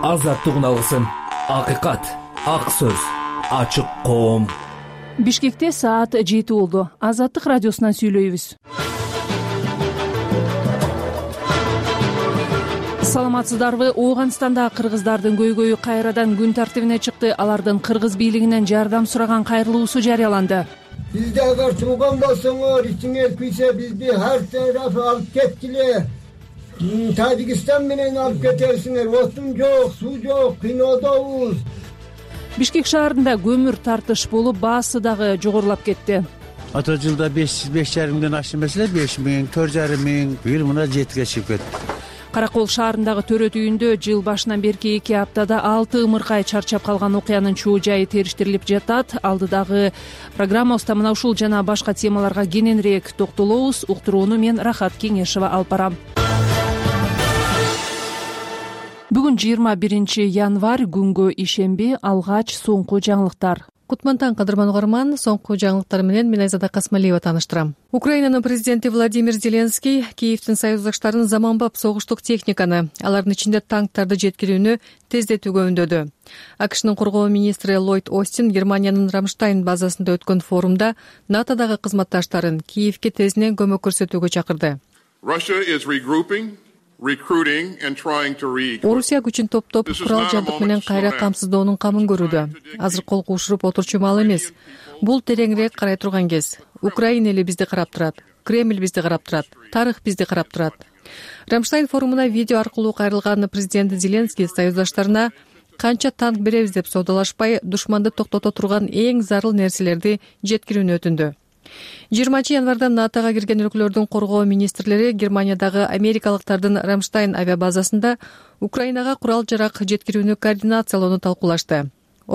азаттыгын алгысың. Акыйкат, ак сөз, ачык коом. Бишкекте саат 7 болду. Азаттык радиосунан сүйлөйбүз. Саламатсыздарбы? Ооганстанда кыргыздардын көйгөйү кайрадан күн тартибине чыкты. Алардын кыргыз бийлигинен жардам сураган кайрылуусу жарыяланды. Бизди агар тууган болсоңор, ичиңер күйсө бизди ар тараф алып кеткиле. Тажикстан менен алып кетерсиңер. Отун жок, суу жок, кыйноодобуз. Бишкек шаарында көмүр тартыш болуп, баасы дагы жогорулап кетти. Ата жылда 5,5 ашты эмес эле, 5.000, 4.500, бир мына 7ге чыгып кетти. Каракол шаарындагы төрөт үйүндө жыл башынан берки 2 аптада 6 ымыркай чарчап калган окуянын чоо жайы териштирилип жатат. Алдыдагы программабызда мына ушул жана башка темаларга кененирээк токтолобуз. Уктурууну мен Рахат Кеңешева алып барам. Бүгүн 21 январь, күнгө ишемби, алгач соңку жаңылыктар. Кутмантан кадырман угарман, соңку жаңылыктар менен мен Айзада Касмалиева тааныштырам. Украинанын президенти Владимир Зеленский Киевдин союздаштарын заманбап согуштук техниканы, алардын ичинде танктарды жеткирүүнү тездетүүгө үндөдү. АКШнын коргоо министри Ллойд Остин Германиянын Рамштайн базасында өткөн форумда НАТОдагы кызматташтарын Киевге тезинен көмөк көрсөтүүгө чакырды. Орусия күчүн топтоп, курал жабдык менен кайра камсыздоонун камын көрүүдө. Азыр кол куушуруп отурчу маал эмес. Бул тереңирээк карай турган кез. Украина эли бизди карап турат. Кремль бизди карап турат. Тарых бизди карап турат. Рамштайн форумуна видео аркылуу кайрылган президент Зеленский союздаштарына канча танк беребиз деп соодалашпай, душманды токтото турган эң зарыл нерселерди жеткирүүнү өтүндү. 20 январда НАТОга кирген өлкөлөрдүн коргоо министрлери Германиядагы америкалыктардын Рамштайн авиабазасында Украинага курал жарак жеткирүүнү координациялоону талкуулашты.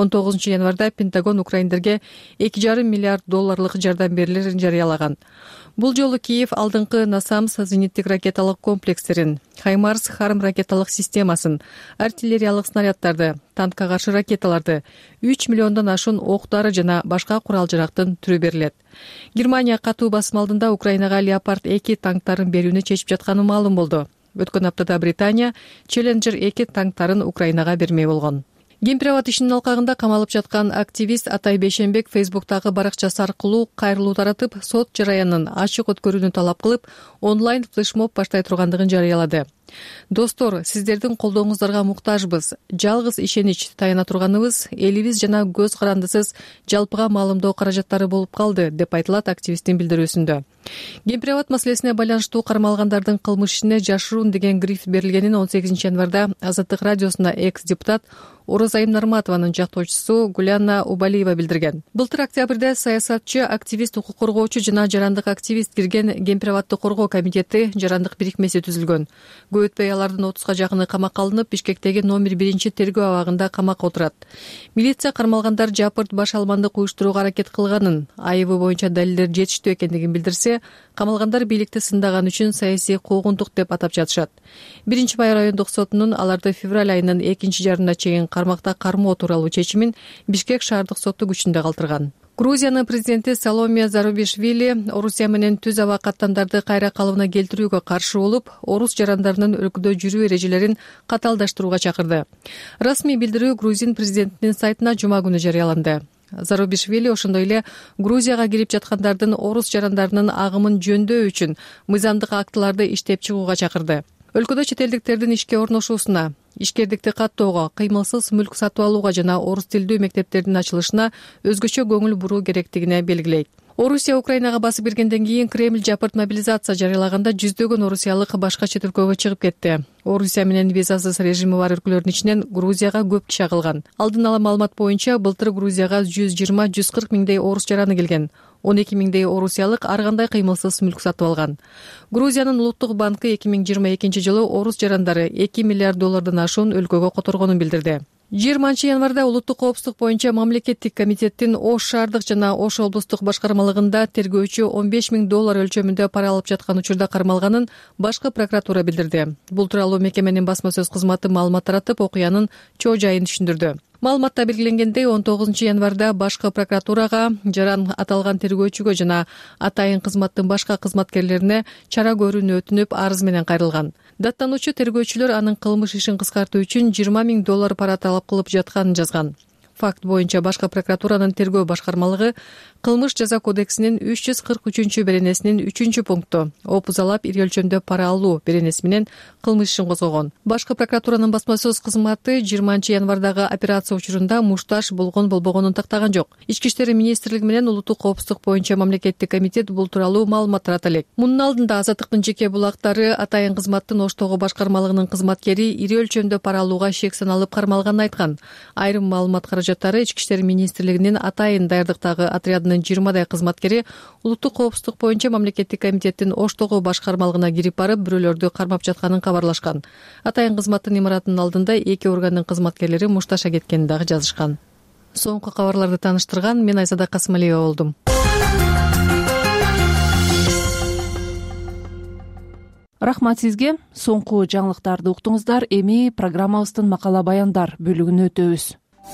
19 январда Пентагон украиндерге $2,5 миллиард жардам берилерин жарыялаган. Бул жолу Киев алдыңкы Насамс зениттик ракеталык комплекстерин, Хаймарс Харм ракеталык системасын, артиллериялык снаряддарды, танкка каршы ракеталарды, 3 миллиондон ашуун октары жана башка курал жарактын түрү берилет. Германия катуу басым алдында Украинага Leopard 2 танктарын берүүнү чечип жатканы маалым болду. Өткөн аптада Британия Challenger 2 танктарын Украинага бермей болгон. Гемпирабад ишинин алкагында камалып жаткан активист Атай Бейшенбек Фейсбуктагы баракчасы аркылуу кайрылуу таратып, сот жараянын ачык өткөрүүнү талап кылып, онлайн флешмоб баштай тургандыгын жарыялады. Достор, сиздердин колдооңуздарга муктажбыз. Жалгыз ишенич таяна турганыбыз элибиз жана көз карандысыз жалпыга маалымдоо каражаттары болуп калды, деп айтылат активисттин билдирүүсүндө. Гемпирабад маселесине байланыштуу кармалгандардын кылмыш ишине жашыруун деген гриф берилгенин 18 январда Азаттык радиосуна экс-депутат Орозайым Нарматованын жактоочусу Гуляна Убалиева билдирген. Былтыр октябрда саясатчы, активист, укук коргоочу жана жарандык активист кирген Гемпирабадды коргоо комитети жарандык бирикмеси түзүлгөн. Көп өтпөй алардын 30га жакыны камакка алынып, Бишкектеги номер 1 тергөө абагында камакка отурат. Милиция кармалгандар жапырт баш алмандык уюштурууга аракет кылганын, айыбы боюнча далилдер жетиштүү экендигин билдирсе, камалгандар бийликти сындаган үчүн саясий куугунтук деп атап жатышат. 1-Май райондук сотунун аларды февраль айынын 2 жарымына чейин кармакта кармоо тууралуу чечимин Бишкек шаардык соту күчүндө калтырган. Грузиянын президенти Саломе Зарубишвили Орусия менен түз аба каттамдарды кайра калыбына келтирүүгө каршы болуп, орус жарандарынын өлкөдө жүрүү эрежелерин катаалдаштырууга чакырды. Расмий билдирүү Грузин президентинин сайтына жума күнү жарыяланды. Зарубишвили ошондой эле Грузияга кирип жаткандардын орус жарандарынын агымын жөндөө үчүн мыйзамдык актыларды иштеп чыгууга чакырды. Өлкөдө чет элдиктердин ишке орношуусуна, ишкердикти каттоого, кыймылсыз мүлк сатып алууга жана орус тилдүү мектептердин ачылышына өзгөчө көңүл буруу керектигине белгилейт. Орусия Украинага басып киргенден кийин Кремль жапырт мобилизация жарыялаганда жүздөгөн орусиялык башка чет өлкөгө чыгып кетти. Орусия менен визасыз режими бар өлкөлөрдүн ичинен Грузияга көп киши агылган. Алдын ала маалымат боюнча былтыр Грузияга 120-140 миңдей орус жараны келген. 12 миңдей орусиялык ар кандай кыймылсыз мүлк сатып алган. Грузиянын улуттук банкы 2022 жылы орус жарандары $2 миллиард ашуун өлкөгө которгонун билдирди. 20 январда улуттук коопсуздук боюнча мамлекеттик комитеттин Ош шаардык жана Ош облустук башкармалыгында тергөөчү $15 миң өлчөмүндө пара алып жаткан учурда кармалганын башкы прокуратура билдирди. Бул тууралуу мекеменин басма сөз кызматы маалымат таратып, окуянын чоо жайын түшүндүрдү. Маалыматта белгиленгендей 19 январда башкы прокуратурага жаран аталган тергөөчүгө жана атайын кызматтын башка кызматкерлерине чара көрүүнү өтүнүп арыз менен кайрылган. Даттануучу тергөөчүлөр анын кылмыш ишин кыскартуу үчүн $20,000 пара талап кылып жатканын жазган. Факт боюнча башкы прокуратуранын тергөө башкармалыгы кылмыш жаза кодексинин 343 беренесинин 3-пункту опузалап ири өлчөмдө пара алуу беренеси менен кылмыш ишин козгогон. Башкы прокуратуранын басма сөз кызматы 20 январдагы операция учурунда мушташ болгон-болбогонун тактаган жок. Ички иштер министрлиги менен улуттук коопсуздук боюнча мамлекеттик комитет бул тууралуу маалымат тарата элек. Мунун алдында Азаттыктын жеке булактары атайын кызматтын Оштогу башкармалыгынын кызматкери ири өлчөмдө пара алууга шек саналып кармалганын айткан. Айрым маалымат каражаттары Ички иштер министрлигинин атайын даярдыктагы отрядынын 20дай кызматкери улуттук коопсуздук боюнча мамлекеттик комитеттин Оштогу башкармалыгына кирип барып бирөөлөрдү кармап жатканын кабарлашкан. Атайын кызматтын имаратынын алдында эки органдын кызматкерлери мушташа кеткенин дагы жазышкан. Соңку кабарларды тааныштырган мен Айзада Касымалиева болдум. Рахмат сизге. Соңку жаңылыктарды уктуңуздар. Эми программабыздын макала баяндар бөлүгүнө өтөбүз.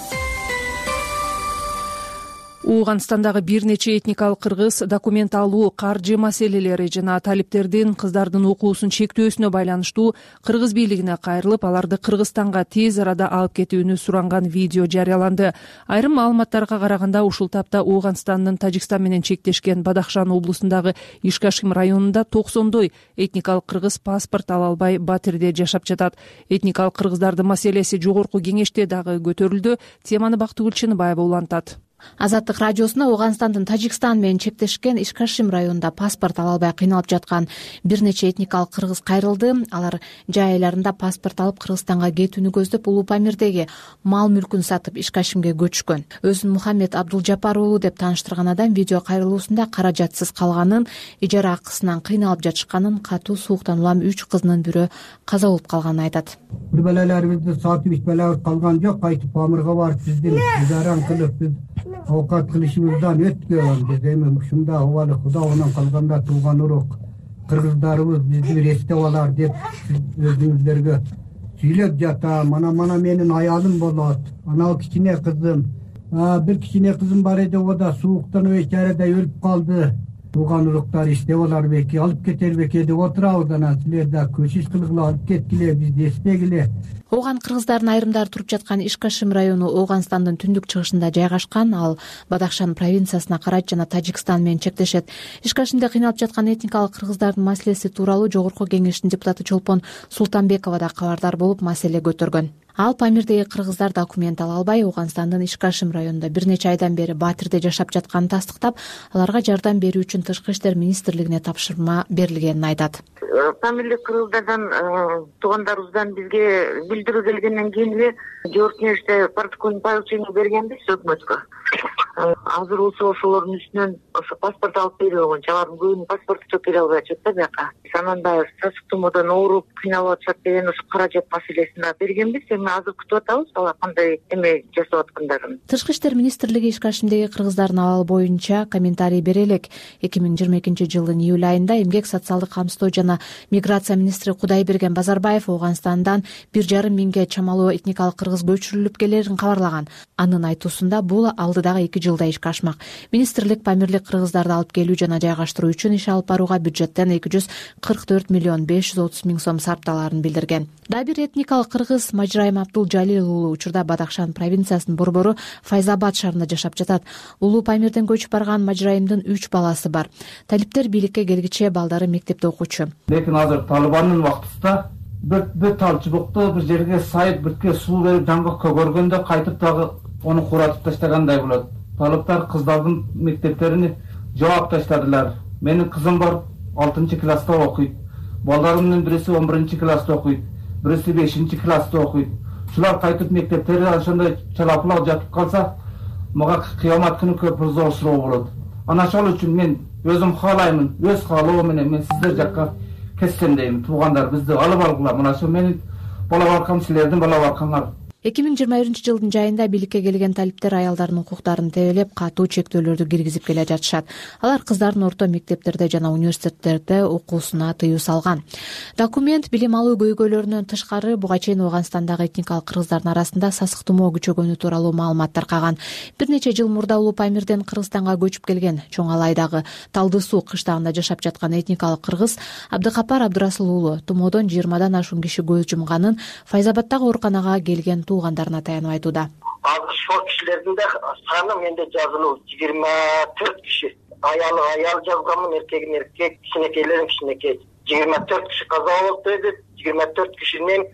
Ооганстандагы бир нече этникалык кыргыз документ алуу, каржы маселелери жана талиптердин кыздардын окуусун чектөөсүнө байланыштуу кыргыз бийлигине кайрылып, аларды Кыргызстанга тез арада алып кетүүнү суранган видео жарыяланды. Айрым маалыматтарга караганда, ушул тапта Ооганстандын Тажикстан менен чектешкен Бадахшан облусундагы Ишкашим районунда 90дой этникалык кыргыз паспорт ала албай Батирде жашап жатат. Этникалык кыргыздардын маселеси жогорку кеңеште дагы көтөрүлдү. Теманы Бактыгүл Чыныбаева улантат. Азаттык радиосуна Ооганстандын Тажикстан менен чектешкен Ишкашим районунда паспорт ала албай кыйналып жаткан бир нече этникалык кыргыз кайрылды. Алар жай айларында паспорт алып Кыргызстанга кетүүнү көздөп Улуу Памирдеги мал мүлкүн сатып Ишкашимге көчкөн. Өзүн Мухаммед Абдулжапар уулу деп тааныштырган адам видео кайрылуусунда каражатсыз калганын, ижара акысынан кыйналып жатышканын, катуу сууктан улам 3 кызынын бирөө каза болуп калганын айтат. Бир балаларыбызды сатып ичпелебиз калган жок, кайтып Памирге барып биздин ижараны кылып биз овкат кылышыбыздан өткөн. Биз эми ушунда убалы Кудайынан калганда тууган урук кыргыздарыбыз бизди бир эстеп алар деп өзүңүздөргө сүйлөп жатам. Мана менин аялым болот, анау кичине кызым, бир кичине кызым бар эди, о да сууктан өйчарада өлүп калды. Тууган уруктар иштеп алар беки, алып кетер беки деп отурабыз. Анан силер да көчүш кылгыла, алып кеткиле, бизди эстегиле. Ооган кыргыздардын айрымдары туруп жаткан Ишкашим району Ооганстандын түндүк чыгышында жайгашкан. Ал Бадахшан провинциясына карайт жана Тажикстан менен чектешет. Ишкашимде кыйналып жаткан этникалык кыргыздардын маселеси тууралуу Жогорку кеңештин депутаты Чолпон Султанбекова да кабардар болуп маселе көтөргөн. Ал Памирдеги кыргыздар документ ала албай Ооганстандын Ишкашим районунда бир нече айдан бери Батирде жашап жатканын тастыктап, аларга жардам берүү үчүн Тышкы иштер министрлигине тапшырма берилгенин айтат. Памирлик кыргыздардан туугандарыбыздан бизге билдирүү келгенден кийин эле жогорку кеңеште протокольный поручение бергенбиз өкмөткө. Азыр болсо ошолордун үстүнөн ошо паспорт алып берүү болгон. Алардын көбүнүн паспорту жок, келе албай атышат да бияка. Анан дагы сасык тумоодон ооруп кыйналып атышат деген ошо каражат маселесин бергенбиз. Эми азыр күтүп атабыз, алар кандай эме жасап аткандарын. Тышкы иштер министрлиги Ишкашимдеги кыргыздардын абалы боюнча комментарий бере элек. 2022-жылдын июль айында Эмгек социалдык камсыздоо жана миграция министри Кудайберген Базарбаев Ооганстандан 1,5 миңге чамалуу этникалык кыргыз көчүрүлүп келерин кабарлаган. Анын айтуусунда бул алдыдагы 2 жылда ишке ашмак. Министрлик Памирлик кыргыздарды алып келүү жана жайгаштыруу үчүн иш алып барууга бюджеттен 244 миллион 530 миң сом сарпталарын билдирген. Дагы бир этникалык кыргыз Мажраим Абдулжалил уулу учурда Бадахшан провинциясынын борбору Файзабад шаарында жашап жатат. Улуу Памирден көчүп барган Мажраимдин 3 баласы бар. Талиптер бийликке келгиче балдары мектепте окуучу. Лекин азыр Талибандын вактында бир тал чыбыкты бир жерге сайып бирке суу берип жаңгак көгөргөндө кайтып дагы ону куратып таштагандай болот. Талиптар кыздардын мектептерини жаап таштадылар. Менин кызым бар 6-класста окуйт. Балдарымдын бириси 11-класста окуйт, бириси 5-класста окуйт. Шулар кайтып мектептери ошондой чалапылак жатып калса, мага кыямат күнү көп зор суроо болот. Ана ошол үчүн мен өзүм каалаймын, өз каалоо менен мен сиздер жакка кетсем дейм. Туугандар бизди алып алгыла. Мына ошо менин бала баркам, силердин бала баркаңар. 2021 жылдын жайында бийликке келген талиптер аялдардын укуктарын тебелеп катуу чектөөлөрдү киргизип келе жатышат. Алар кыздардын орто мектептерде жана университеттерде окуусуна тыюу салган. Документ билим алуу көйгөйлөрүнөн тышкары буга чейин Ооганстандагы этникалык кыргыздардын арасында сасык тумоо күчөгөнү тууралуу маалымат таркаган. Бир нече жыл мурда Улуу Памирден Кыргызстанга көчүп келген Чоң Алайдагы Талды Суу кыштагында жашап жаткан этникалык кыргыз Абдыкапар Абдырасыл уулу тумоодон 20дан ашуун киши көз жумганын Файзабаддагы ооруканага келген туугандарына таянып айтууда. Азыр ошол кишилердин да саны менде жазылуу 24 киши. Аял жазганмын, эркек, кичинекейлерим кичинекей. 24 киши каза болуп деди. 24 кишинин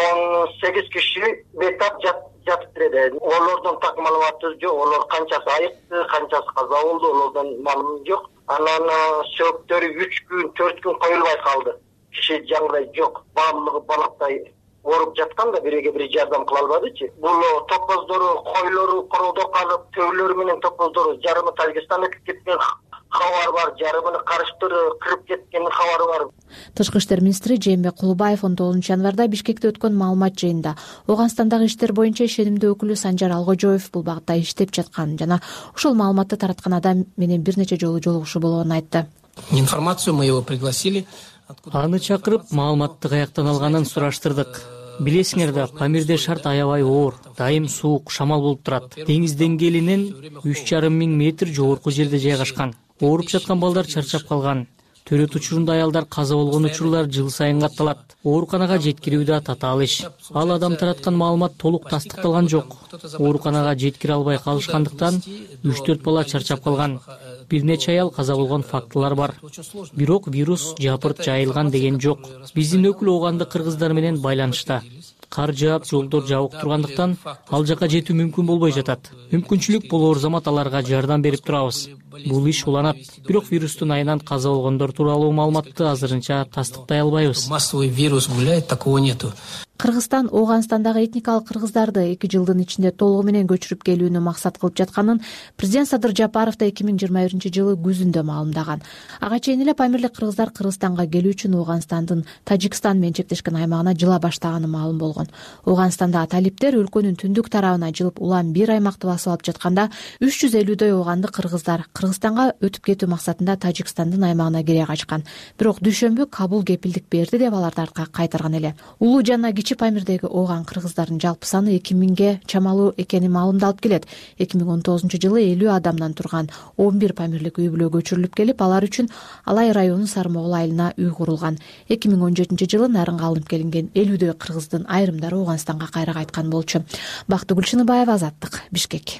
18 киши бетап жатып берди. Олордон так маалыматыбыз жок. Олор канчасы айыкты, канчасы каза болду, олордон маалымат жок. Анан сөктөрү 3 күн, 4 күн коюлбай калды. Киши жаңгырай жок. Баардыгы балактай ооруп жатканда бири жардам кыла албадычы. Бул топоздору, койлору короодо калып, төбөлөрү менен топоздору жарымы Тажикстанга кеткен кабар бар, жарымы карыштыры кырып кеткен кабары бар. Тышкы иштер министри Жээнбек Кулубаев 19 январда Бишкекте өткөн маалымат жыйынында Ооганстандагы иштер боюнча ишенимдүү өкүлү Санжар Алгожоев бул багытта иштеп жатканын жана ушул маалыматты тараткан адам менен бир нече жолу жолугушуу болгонун айтты. Информацию мы его пригласили. Аны чакырып, маалыматты каяктан алганын сураштырдык. Билесиңер да, Памирде шарт аябай оор, дайым суук, шамал болуп турат. Деңиз деңгээлинен 3,5 миң метр жогорку жерде жайгашкан. Ооруп жаткан балдар чарчап калган. Төрөт учурунда аялдар каза болгон учурлар жыл сайын катталат. Ооруканага жеткирүү да татаал иш. Ал адам тараткан маалымат толук тастыкталган жок. Ооруканага жеткире албай калышкандыктан 3-4 бала чарчап калган. Бир нече аял каза болгон фактылар бар. Бирок вирус жапырт жайылган деген жок. Биздин өкүл оогандык кыргыздар менен байланышта. Кар жаап, жолдор жабык тургандыктан ал жака жетүү мүмкүн болбой жатат. Мүмкүнчүлүк болор замат аларга жардам берип турабыз. Бул иш уланат. Бирок вирустун айынан каза болгондор тууралуу маалыматты азырынча тастыктай албайбыз. Массовый вирус гуляет, такого нету. Кыргызстан Ооганстандагы этникалык кыргыздарды 2 жылдын ичинде толугу менен көчүрүп келүүнү максат кылып жатканын президент Садыр Жапаров да 2021 жылы күзүндө маалымдаган. Ага чейин эле Памирлик кыргыздар Кыргызстанга келүү үчүн Ооганстандын Тажикстан менен чектешкен аймагына жыла баштаганы маалым болгон. Ооганстандагы талиптер өлкөнүн түндүк тарабына жылып улам бир аймакты басып алып жатканда 350дөй оогандык кыргыздар Кыргызстанга өтүп кетүү максатында Тажикстандын аймагына кире качкан. Бирок дүйшөмбү Кабул кепилдик берди деп аларды артка кайтарган эле. Улуу жана Кичи Памирдеги ооган кыргыздардын жалпы саны 2000ге чамалуу экени маалымдалып келет. 2019 жылы 50 адамдан турган 11 памирлик үй бүлө көчүрүлүп келип, алар үчүн Алай району Сармогул айылына үй курулган. 2017 жылы нарынга алынып келинген 50дөй кыргыздын айрымдары Ооганстанга кайра кайткан болчу. Бактыгүл Чыныбаева, Азаттык, Бишкек.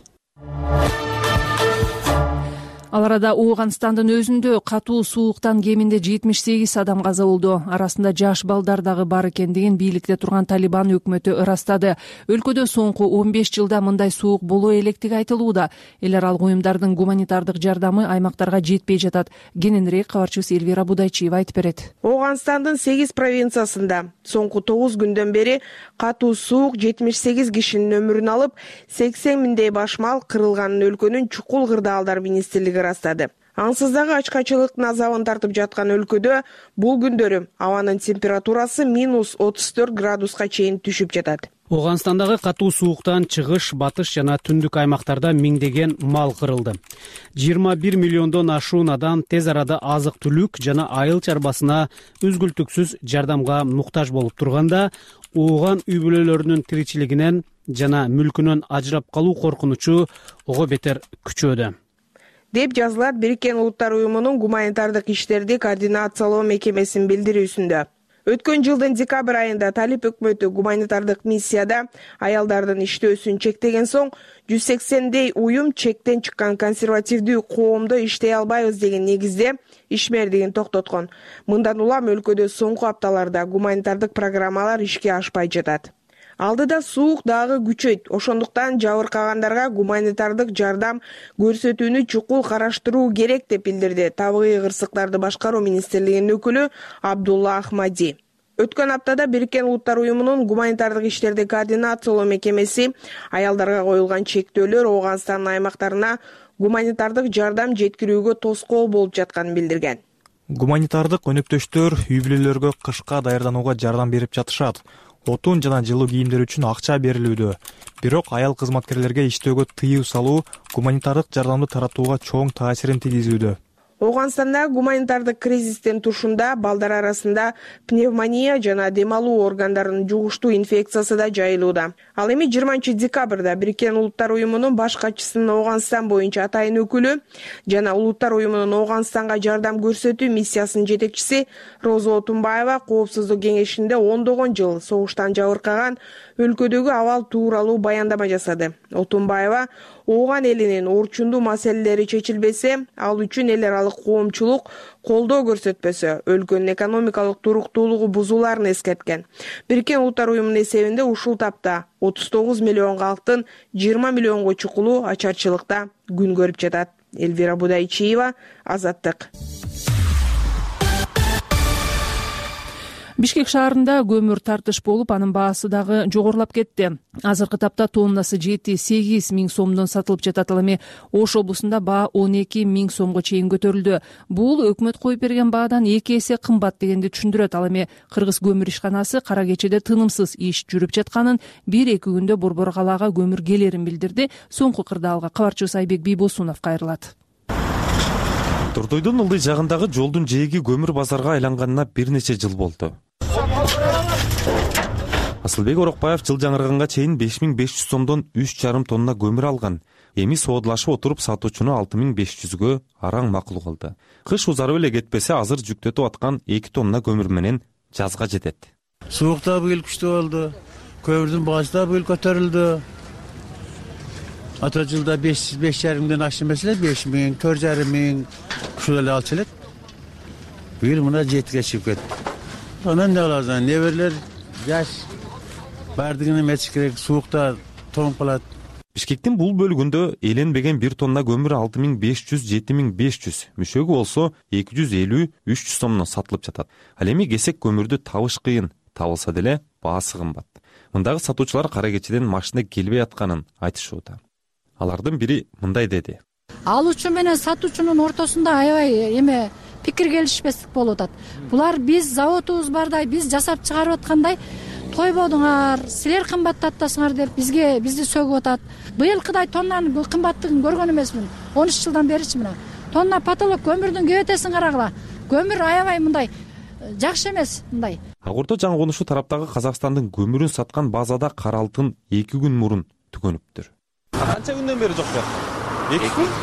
Ал арада Ооганстандын өзүндө катуу сууктан кеминде 78 адам каза болду. Арасында жаш балдар дагы бар экендигин бийликте турган Талибан өкмөтү ырастады. Өлкөдө соңку 15 жылда мындай суук боло электиги айтылууда. Эл аралык уюмдардын гуманитардык жардамы аймактарга жетпей жатат. Кененирээк кабарчыбыз Элвира Будайчиева айтып берет. Ооганстандын 8 провинциясында соңку 9 күндөн бери катуу суук 78 кишинин өмүрүн алып, 80 миңдей баш мал кырылганын өлкөнүн чукул кырдаалдар министрлиги ырастады. Ансыз дагы ачкачылыктын азабын тартып жаткан өлкөдө бул күндөрү абанын температурасы -34 градуска чейин түшүп жатат. Ооганстандагы катуу сууктан чыгыш, батыш жана түндүк аймактарда миңдеген мал кырылды. 21 миллиондон ашуун адам тез арада азык-түлүк жана айыл чарбасына үзгүлтүксүз жардамга муктаж болуп турганда, ооган үй бүлөлөрүнүн тиричилигинен жана мүлкүнөн ажырап калуу коркунучу ого бетер күчөдө деп жазылат Бириккен Улуттар уюмунун гуманитардык иштерди координациялоо мекемесинин билдирүүсүндө. Өткөн жылдын декабрь айында Талип өкмөтү гуманитардык миссияда аялдардын иштөөсүн чектеген соң 180дей уюм чектен чыккан консервативдүү коомдо иштей албайбыз деген негизде ишмердигин токтоткон. Мындан улам өлкөдө соңку апталарда гуманитардык программалар ишке ашпай жатат. Алдыда суук дагы күчөйт. Ошондуктан жабыркагандарга гуманитардык жардам көрсөтүүнү чукул караштыруу керек деп билдирди Табигый кырсыктарды башкаруу министрлигинин өкүлү Абдулла Ахмади. Өткөн аптада Бириккен Улуттар уюмунун гуманитардык иштерди координациялоо мекемеси аялдарга коюлган чектөөлөр Ооганстандын аймактарына гуманитардык жардам жеткирүүгө тоскоол болуп жатканын билдирген. Гуманитардык өнөктөштөр үй бүлөлөргө кышка даярданууга жардам берип жатышат. отун жана жылуу кийимдер үчүн акча берилүүдө. Бирок аял кызматкерлерге иштөөгө тыюу салуу гуманитардык жардамды таратууга чоң таасирин тийгизүүдө. Ооганстанда гуманитардык кризистин тушунда балдар арасында пневмония жана дем алуу органдарынын жугуштуу инфекциясы да жайылууда. Ал эми 20-декабрда Бириккен Улуттар уюмунун баш катчысынын Ооганстан боюнча атайын өкүлү жана Улуттар уюмунун Ооганстанга жардам көрсөтүү миссиясынын жетекчиси Роза Отунбаева Коопсуздук кеңешинде ондогон жыл согуштан жабыркаган өлкөдөгү абал тууралуу баяндама жасады. Отунбаева ооган элинин орчундуу маселелери чечилбесе, ал үчүн эл аралык коомчулук колдоо көрсөтпөсө, өлкөнүн экономикалык туруктуулугу бузулаарын эскерткен. Бириккен Улуттар уюмунун эсебинде ушул тапта 39 миллион калктын 20 миллионго чукулу ачарчылыкта күн көрүп жатат. Элвира Будайчиева, Азаттык. Бишкек шаарында көмүр тартыш болуп, анын баасы дагы жогорулап кетти. Азыркы тапта тоннасы 7-8 миң сомдон сатылып жатат. Ал эми Ош облусунда баа 12 миң сомго чейин көтөрүлдү. Бул өкмөт коюп берген баадан 2 эсе кымбат дегенди түшүндүрөт. Ал эми Кыргыз көмүр ишканасы кара кечеде тынымсыз иш жүрүп жатканын, 1-2 күндө борбор калаага көмүр келерин билдирди. Соңку кырдаалга кабарчыбыз Айбек Бийбосунов кайрылат. Турдойдун ылдый жагындагы жолдун жээги көмүр базарга айланганына бир нече жыл болду. Асылбек Орокбаев жыл жаңырганга чейин 5500 сомдон 3,5 тонна көмүр алган. Эми соодулашып отуруп сатуучуну 6500гө араң макул кылды. Кыш узарып эле кетпесе, азыр жүктөтүп аткан 2 тонна көмүр менен жазга жетет. Суук да быйыл күчтүү болду. Көмүрдүн баасы да быйыл көтөрүлдү. Ата жылда 5,5 ашты эмес эле, 5 миң, 4,5 миң ушул эле алчу элек. Быйыл мына 7ге чыгып кетти. Анан да алардан неберлер жаш бардыгын эметиш керек, суукта тоңуп калат. Бишкектин бул бөлүгүндө эленбеген 1 тонна көмүр 6500-7500, мүшөгү болсо 250-300 сомдон сатылып жатат. Ал эми кесек көмүрдү табыш кыйын, табылса деле баасы кымбат. Мындагы сатуучулар кара кечеден машина келбей атканын айтышууда. Алардын бири мындай деди. Алуучу менен сатуучунун ортосунда аябай пикир келишпестик болуп атат. Булар биз заводубуз бардай, биз жасап чыгарып аткандай, тойбодуңар, силер кымбаттатасыңар деп бизди сөгүп атат. Быйылкыдай тоннанын кымбаттыгын көргөн эмесмин. 13 жылдан беричи мына. Тонна потолок көмүрдүн кебетесин карагыла. Көмүр аябай мындай жакшы эмес мындай. Агурдо жаңы конушу тараптагы Казакстандын көмүрүн саткан базада кара алтын 2 күн мурун түгөнүптүр. Канча күндөн бери жок болот? 2 күн?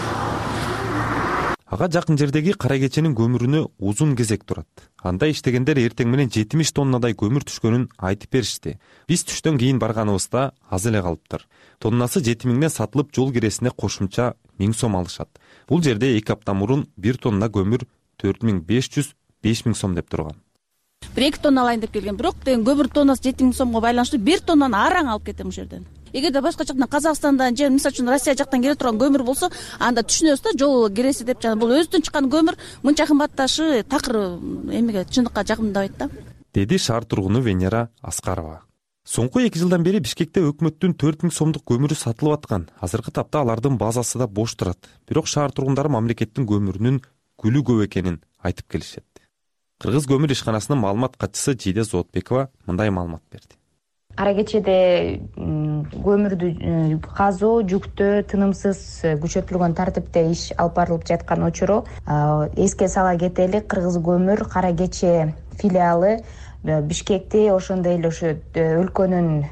Ага жакын жердеги кара кеченин көмүрүнө узун кезек турат. Анда иштегендер эртең менен 70 тоннадай көмүр түшкөнүн айтып беришти. Биз түштөн кийин барганыбызда аз эле калыптыр. Тоннасы 7 миңден сатылып, жол киресине кошумча 1000 сом алышат. Бул жерде 2 апта мурун 1 тонна көмүр 4500-5000 сом деп турган. 1-2 тонна алайын деп келген, бирок көмүр тоннасы 7000 сомго байланыштуу 1 тоннаны араң алып кетем ушул жерден. Эгерде башка жактан Казакстандан же мисалы үчүн Россия жактан келе турган көмүр болсо, анда түшүнөбүз да, жол киреси деп, жана бул өзүдөн чыккан көмүр мынча кымбатташы такыр эмеге чындыкка жакындабайт да. Деди шаар тургуну Венера Аскарова. Соңку 2 жылдан бери Бишкекте өкмөттүн 4000 сомдук көмүрү сатылып аткан. Азыркы тапта алардын базасы да бош турат. Бирок шаар тургундары мамлекеттин көмүрүнүн күлү көп экенин айтып келишет. Кыргыз көмүр ишканасынын маалымат катчысы Жиде Зоотбекова мындай маалымат берди. Кара кечеде көмүрдү казуу жүктөө тынымсыз күчөтүлгөн тартипте иш алып барылып жаткан учуру эске сала кетели. Кыргыз көмүр кара кече филиалы Бишкекти ошондой эле ошо өлкөнүн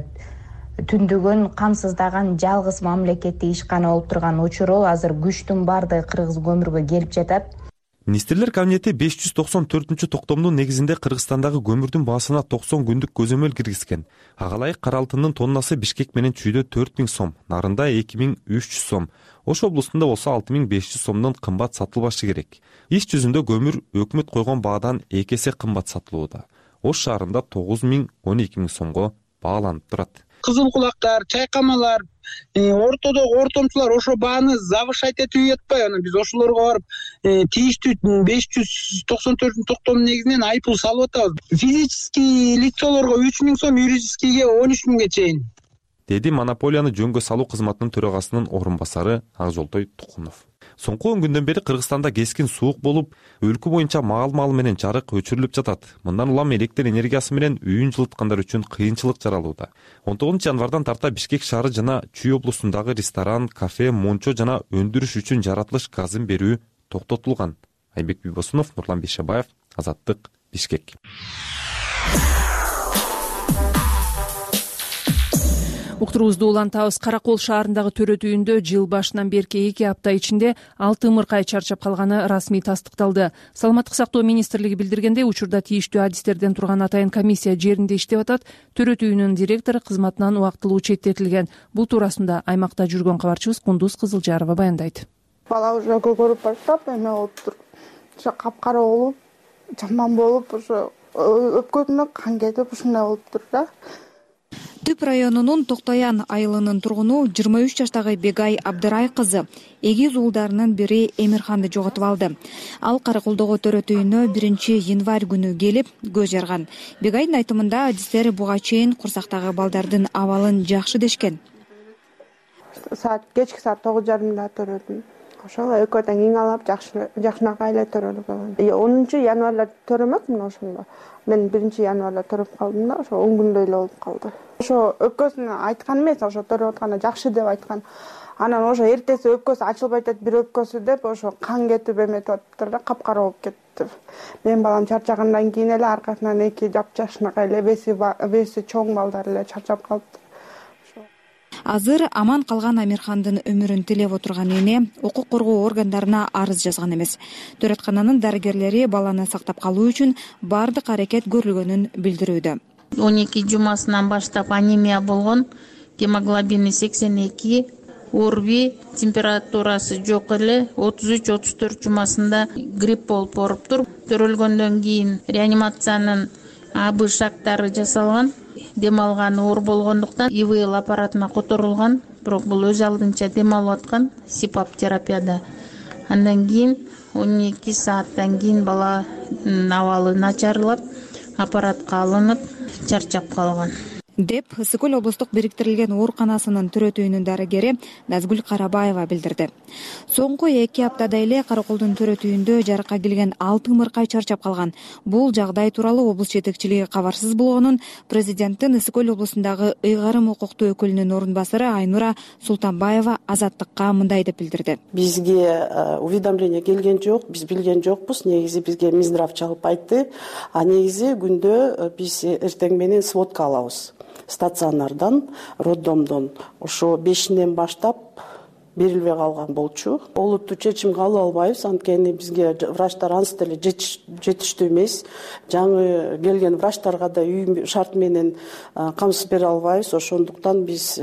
түндүгүн камсыздаган жалгыз мамлекеттик ишкана болуп турган учуру азыр күчтүн баардыгы Кыргыз көмүргө келип жатат. Министрлер кабинети 594-токтомдун негизинде Кыргызстандагы көмүрдүн баасына 90 күндүк көзөмөл киргизген. Ага ылайык кара алтындын тоннасы Бишкек менен Чүйдө 4000 сом, Нарында 2300 сом, Ош облусунда болсо 6500 сомдон кымбат сатылбашы керек. Иш жүзүндө көмүр өкмөт койгон баадан 2 эсе кымбат сатылууда. Ош шаарында 9000-12000 сомго бааланып турат. Кызыл кулактар, чайкамалар, ортодогу ортомчулар ошо бааны завышать этип жатпай, анан биз ошолорго барып тийиштүү 594-токтом негизинен айыппул салып атабыз. Физический лицолорго 3000 сом, юридическийге 13000ге чейин. Деди монополияны жөнгө салуу кызматынын төрагасынын орун басары Акжолтой Тукунов. Соңку 10 күндөн бери Кыргызстанда кескин суук болуп, өлкө боюнча маал менен жарык өчүрүлүп жатат. Мындан улам электр энергиясы менен үйүн жылыткандар үчүн кыйынчылык жаралууда. 19 январдан тарта Бишкек шаары жана Чүй облусундагы ресторан, кафе, мончо жана өндүрүш үчүн жаратылыш газын берүү токтотулган. Айбек Бибосунов, Нурлан Бейшебаев, Азаттык, Бишкек. Уктуруубузду улантабыз. Каракол шаарындагы төрөт үйүндө жыл башынан берки 2 апта ичинде 6 ымыркай чарчап калганы расмий тастыкталды. Саламаттык сактоо министрлиги билдиргендей, учурда тийиштүү адистерден турган атайын комиссия жеринде иштеп атат. Төрөт үйүнүн директору кызматынан убактылуу четтетилген. Бул туурасында аймакта жүргөн кабарчыбыз Кундуз Кызылжарова баяндайт. Бала уже көгөрүп баштап, эме болуптур. Ошо капкара болуп, жаман болуп, ошо өпкөсүнө кан кетип, ушундай болуптур да. Түп районунун Токтоян айылынын тургуну 23 жаштагы Бегай Абдырай кызы эгиз уулдарынын бири Эмирханды жоготуп алды. Ал Караколдогу төрөт үйүнө 1-январь күнү келип көз жарган. Бегайдын айтымында адистер буга чейин курсактагы балдардын абалын жакшы дешкен. Кечки саат 9:30 төрөдүм. Ошол экөөдөн кийиналып жакшынакай эле төрөлүп калган. 10 январда төрөмөкмүн ошондо. Мен 1 январда төрөп калдым да, ошо 10 күндөй эле болуп калды. Ошо өпкөсүн айткан эмес, ошо төрөп атканда жакшы деп айткан. Анан ошо эртеси өпкөсү ачылбай атат, бир өпкөсү деп ошо кан кетип эметип атыптыр да, капкара болуп кетти. Мен балам чарчагандан кийин эле аркасынан 2 жапжашынакай эле беси чоң балдар эле чарчап калыптыр. Азыр аман калган Амирхандын өмүрүн тилеп отурган эне укук коргоо органдарына арыз жазган эмес. Төрөткананын дарыгерлери баланы сактап калуу үчүн бардык аракет көрүлгөнүн билдирүүдө. 12 жумасынан баштап анемия болгон, гемоглобини 82, орби, температурасы жок эле, 33-34 жумасында грипп болуп оруптур. Төрөлгөндөн кийин реанимациянын АБ шактары жасалган. Дем алган оор болгондуктан ИВЛ аппаратына которулган, бирок бул өз алдынча дем алып аткан СИПАП терапияда. Андан кийин 12 сааттан кийин баланын абалы начарлап, аппаратка алынып, чарчап калган деп Ысык Көл облустук бириктирилген ооруканасынын төрөт үйүнүн дарыгери Назгүл Карабаева билдирди. Соңку 2 аптада эле Караколдун төрөт үйүндө жарыкка келген 6 ымыркай чарчап калган. Бул жагдай тууралуу облус жетекчилиги кабарсыз болгонун президенттин Ысык Көл облусундагы ыйгарым укуктуу өкүлүнүн орун басары Айнура Султанбаева Азаттыкка мындай деп билдирди. Бизге уведомление келген жок, биз билген жокпуз. Негизи бизге Минздрав чалып айтты. А негизи күндө биз эртең менен сводка алабыз. Стационардан, роддомдон ошо 5-нен баштап берилбей калган болчу. Олуттуу чечим кабыл албайбыз, анткени бизге врачтар ансы деле жетиштүү эмес. Жаңы келген врачтарга да үй шарт менен камсыз бере албайбыз. Ошондуктан биз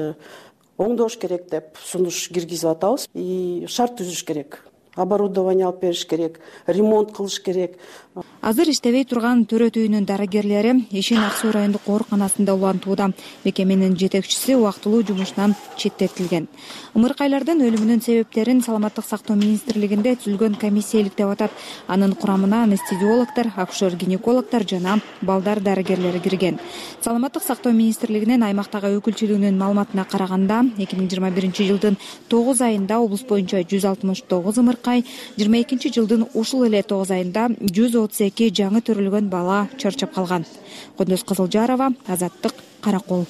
оңдош керек деп сунуш киргизип атабыз. Шарт түзүш керек. Оборудование алып бериш керек, ремонт кылыш керек. Азыр иштебей турган төрөт үйүнүн дарыгерлери Ишин Ак Суу райондук ооруканасында улантууда. Мекеменин жетекчиси убактылуу жумуштан четтетилген. Ымыркайлардын өлүмүнүн себептерин Саламаттык сактоо министрлигинде түзүлгөн комиссия иликтеп атат. Анын курамына анестезиологдор, акушер-гинекологдор жана балдар дарыгерлери кирген. Саламаттык сактоо министрлигинин аймактагы өкүлчүлүгүнүн маалыматына караганда, 2021-жылдын 9 айында облус боюнча 169 ымыркай, 22-жылдын ушул эле 9 айында 132 жаңы төрөлгөн бала чарчап калган. Кундуз Кызылжарова, Азаттык, Каракол.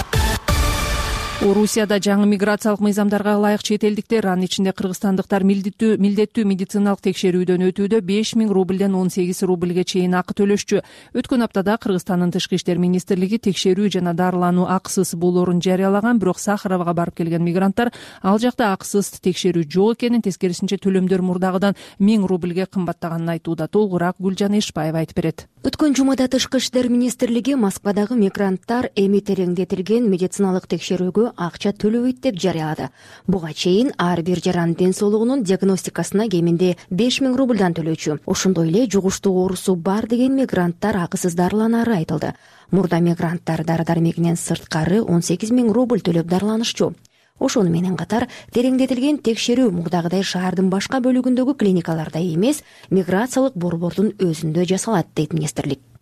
Орусияда жаңы миграциялык мыйзамдарга ылайык чет элдиктер, анын ичинде кыргызстандыктар милдеттүү медициналык текшерүүдөн өтүүдө 5000 рубльден 18 рубльге чейин акы төлөшчү. Өткөн аптада Кыргызстандын Тышкы иштер министрлиги текшерүү жана дарылануу акысыз болоорун жарыялаган, бирок Сахаровага барып келген мигранттар ал жакта акысыз текшерүү жок экенин, тескерисинче төлөмдөр мурдагыдан 1000 рубльге кымбаттаганын айтууда. Толугураак Гүлжан Эшбаева айтып берет. Өткөн жумада Тышкы иштер министрлиги Москвадагы мигранттар эми тереңдетилген медициналык текшерүүгө акча төлөбөйт деп жарыялады. Буга чейин ар бир жаран ден соолугунун диагностикасына кеминде 5000 рубльдан төлөөчү. Ошондой эле жугуштуу оорусу бар деген мигранттар акысыз дарыланары айтылды. Мурда мигранттар дары-дармегинен сырткары 18000 рубль төлөп дарыланышчу. Ошону менен катар тереңдетилген текшерүү мурдагыдай шаардын башка бөлүгүндөгү клиникаларда эмес, миграциялык борбордун өзүндө жасалат дейт министрлик.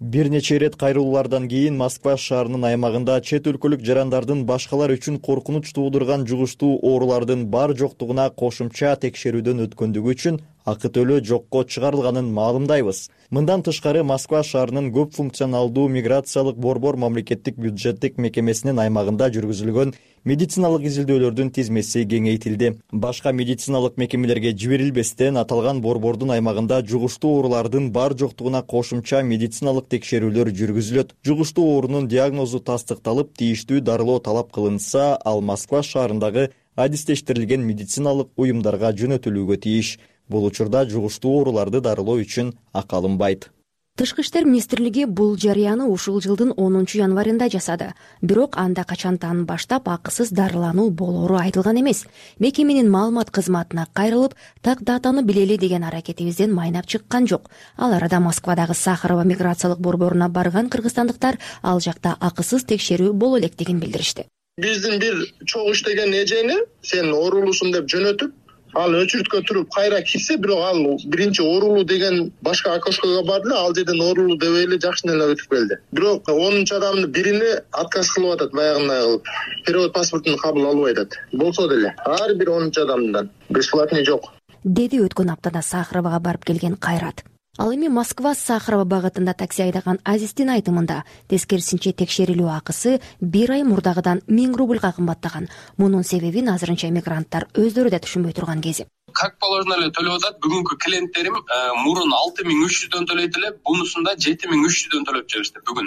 Бир нече ирет кайрылуулардан кийин Москва шаарынын аймагында чет өлкөлүк жарандардын башкалар үчүн коркунуч туудурган жугуштуу оорулардын бар жоктугуна кошумча текшерүүдөн өткөндүгү үчүн акы төлөө жокко чыгарылганын маалымдайбыз. Мындан тышкары Москва шаарынын көп функционалдуу миграциялык борбор мамлекеттик бюджеттик мекемесинин аймагында жүргүзүлгөн медициналык изилдөөлөрдүн тизмеси кеңейтилди. Башка медициналык мекемелерге жиберилбестен аталган борбордун аймагында жугуштуу оорулардын бар жоктугуна кошумча медициналык текшерүүлөр жүргүзүлөт. Жугуштуу оорунун диагнозу тастыкталып, тийиштүү дарылоо талап кылынса, ал Москва шаарындагы адистештирилген медициналык уюмдарга жөнөтүлүүгө тийиш. Бул учурда жугуштуу ооруларды дарылоо үчүн акы алынбайт. Тышкы иштер министрлиги бул жарыяны ушул жылдын 10 январында жасады. Бирок анда качантан баштап акысыз дарылануу болоору айтылган эмес. Мекеменин маалымат кызматына кайрылып, так датаны билели деген аракетибизден майнап чыккан жок. Ал арада Москвадагы Сахарова миграциялык борборуна барган кыргызстандыктар ал жакта акысыз текшерүү боло электигин билдиришти. Биздин бир чогуу иштеген эжени сен оорулусуң деп жөнөтүп, ал өчүрүткө туруп кайра кирсе, бирок ал биринчи оорулуу деген башка окошкого барды, ал жерден оорулуу деп эле жакшы эле өтүп келди. Бирок 10 адамдын бирине отказ кылып атат, баягындай кылып. Перевод паспортун кабыл албай атат. Болсо деле ар бир 10 адамдан бесплатный жок. Деди өткөн аптада Сахаровага барып келген Кайрат. Ал эми Москва Сахарова багытында такси айдаган Азиздин айтымында тескерисинче текшерилүү акысы 1 ай мурдагыдан 1000 рубльга кымбаттаган. Мунун себебин азырынча мигранттар өздөрү да түшүнбөй турган кези. Как положено эле төлөп атат. Бүгүнкү клиенттерим мурун 6300дөн төлөйт эле, бунусунда 7300дөн төлөп жүрүштү бүгүн.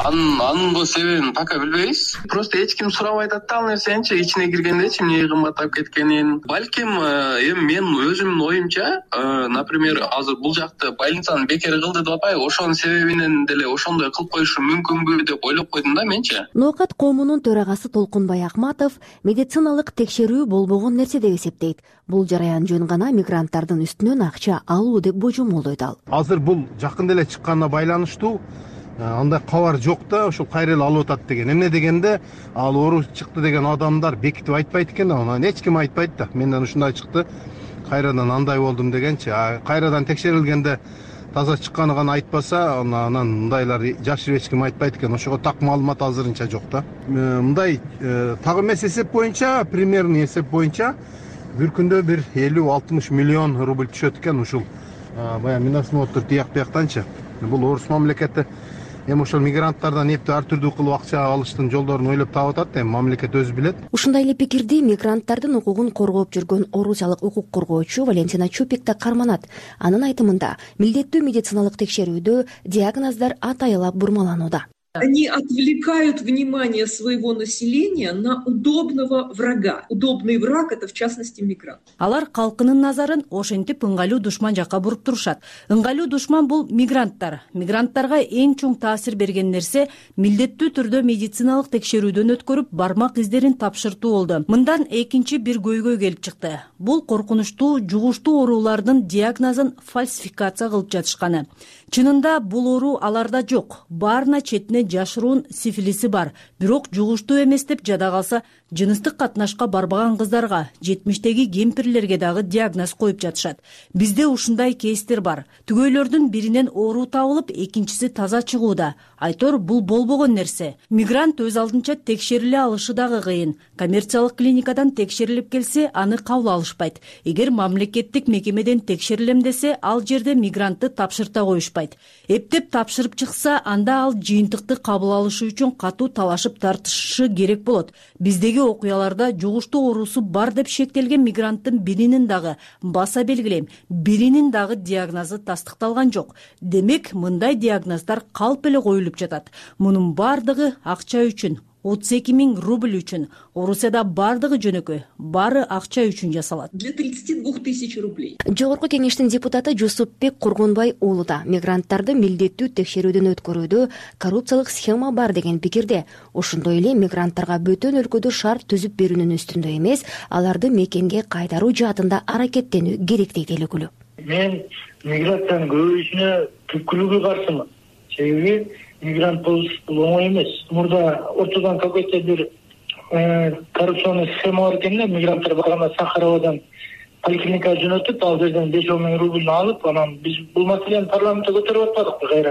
Анын себебин пока билбейбиз. Просто эч ким сурабай атат да ал нерсеничи, ичине киргендечи эмне кымбаттап кеткенин. Балким эми мен өзүмдүн оюмча, например, азыр бул жакты больницаны бекер кылды деп атпайбы, ошонун себебинен деле ошондой кылып коюшу мүмкүнбү деп ойлоп койдум да менчи. Ноокат коомунун төрагасы Толкунбай Акматов медициналык текшерүү болбогон нерсе деп эсептейт. Бул жараян жөн гана мигранттардын үстүнөн акча алуу деп божомолдойт ал. Азыр бул жакын эле чыкканына байланыштуу андай кабар жок да, ошол кайра эле алып атат деген. Эмне дегенде, ал оору чыкты деген адамдар бекитип айтпайт экен да, аны эч ким айтпайт да. Менден ушундай чыкты, кайрадан андай болдум дегенчи. Кайрадан текшерилгенде таза чыкканы гана айтпаса, анан мындайлар жашырып эч ким айтпайт экен. Ошого так маалымат азырынча жок да. Мындай так эмес эсеп боюнча, примерный эсеп боюнча бир күндө бир 50-60 миллион рубль түшөт экен ушул. Баягы миносмотр тияк-бияктанчы. Бул орус мамлекети эми ошол мигранттардан эптеп ар түрдүү кылып акча алыштын жолдорун ойлоп таап атат, эми мамлекет өзү билет. Ушундай эле пикирди мигранттардын укугун коргоп жүргөн орусиялык укук коргоочу Валентина Чупик да карманат. Анын айтымында, милдеттүү медициналык текшерүүдө диагноздар атайылап бурмаланууда. Они отвлекают внимание своего населения на удобного врага. Удобный враг — это в частности мигрант. Алар калкынын назарын ошентип ыңгайлуу душман жакка буруп турушат. Ыңгайлуу душман бул мигранттар. Мигранттарга эң чоң таасир берген нерсе милдеттүү түрдө медициналык текшерүүдөн өткөрүп бармак издерин тапшыртуу болду. Мындан экинчи бир көйгөй келип чыкты. Бул коркунучтуу жугуштуу оорулардын диагнозун фальсификация кылып жатышканы. Чынында бул оору аларда жок. Баарына четине жашыруун сифилиси бар. Бирок жугуштуу эмес деп жада калса, жыныстык катнашка барбаган кыздарга, 70-теги кемпирлерге дагы диагноз коюп жатышат. Бизде ушундай кейстер бар. Түгөйлөрдүн биринен оору табылып, экинчиси таза чыгууда. Айтор бул болбогон нерсе. Мигрант өз алдынча текшериле алышы дагы кыйын. Коммерциялык клиникадан текшерилип келсе, аны кабыл алышпайт. Эгер мамлекеттик мекемеден текшерилем десе, ал жерде мигрантты тапшырта коюшпайт. Эптеп тапшырып чыкса, анда ал жыйынтыкты кабыл алышы үчүн катуу талашып тартышы керек болот. Биздеги окуяларда жугуштуу оорусу бар деп шектелген мигранттын биринин дагы, баса белгилейм, биринин дагы диагнозу тастыкталган жок. Демек, мындай диагноздар калп эле коюлуп жатат. Мунун бардыгы акча үчүн, 32 000 рубль үчүн. Орусияда бардыгы жөнөкөй, бары акча үчүн жасалат. Для 32 000 рублей. Жогорку кеңештин депутаты Жусупбек Кургунбай уулу да мигранттарды милдеттүү текшерүүдөн өткөрүүдө коррупциялык схема бар деген пикирде. Ошондой эле мигранттарга бөтөн өлкөдө шарт түзүп берүүнүн үстүндө эмес, аларды мекенге кайтаруу жаатында аракеттенүү керек дейт эл өкүлү. Мен миграциянын көбөйүшүнө түпкүлүгү каршымын. Себеби мигрант болуш оңой эмес. Мурда ортодон какой-то бир коррупционный схема бар экен да, мигранттар барганда Сахаровадан поликлиникага жөнөтүп, ал жерден 5-10 000 рубльни алып, анан биз бул маселени парламентте көтөрүп атпадыкпы кайра-кайра.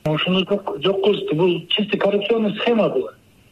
ошону жок кылышты. Бул чисто коррупционный схема была.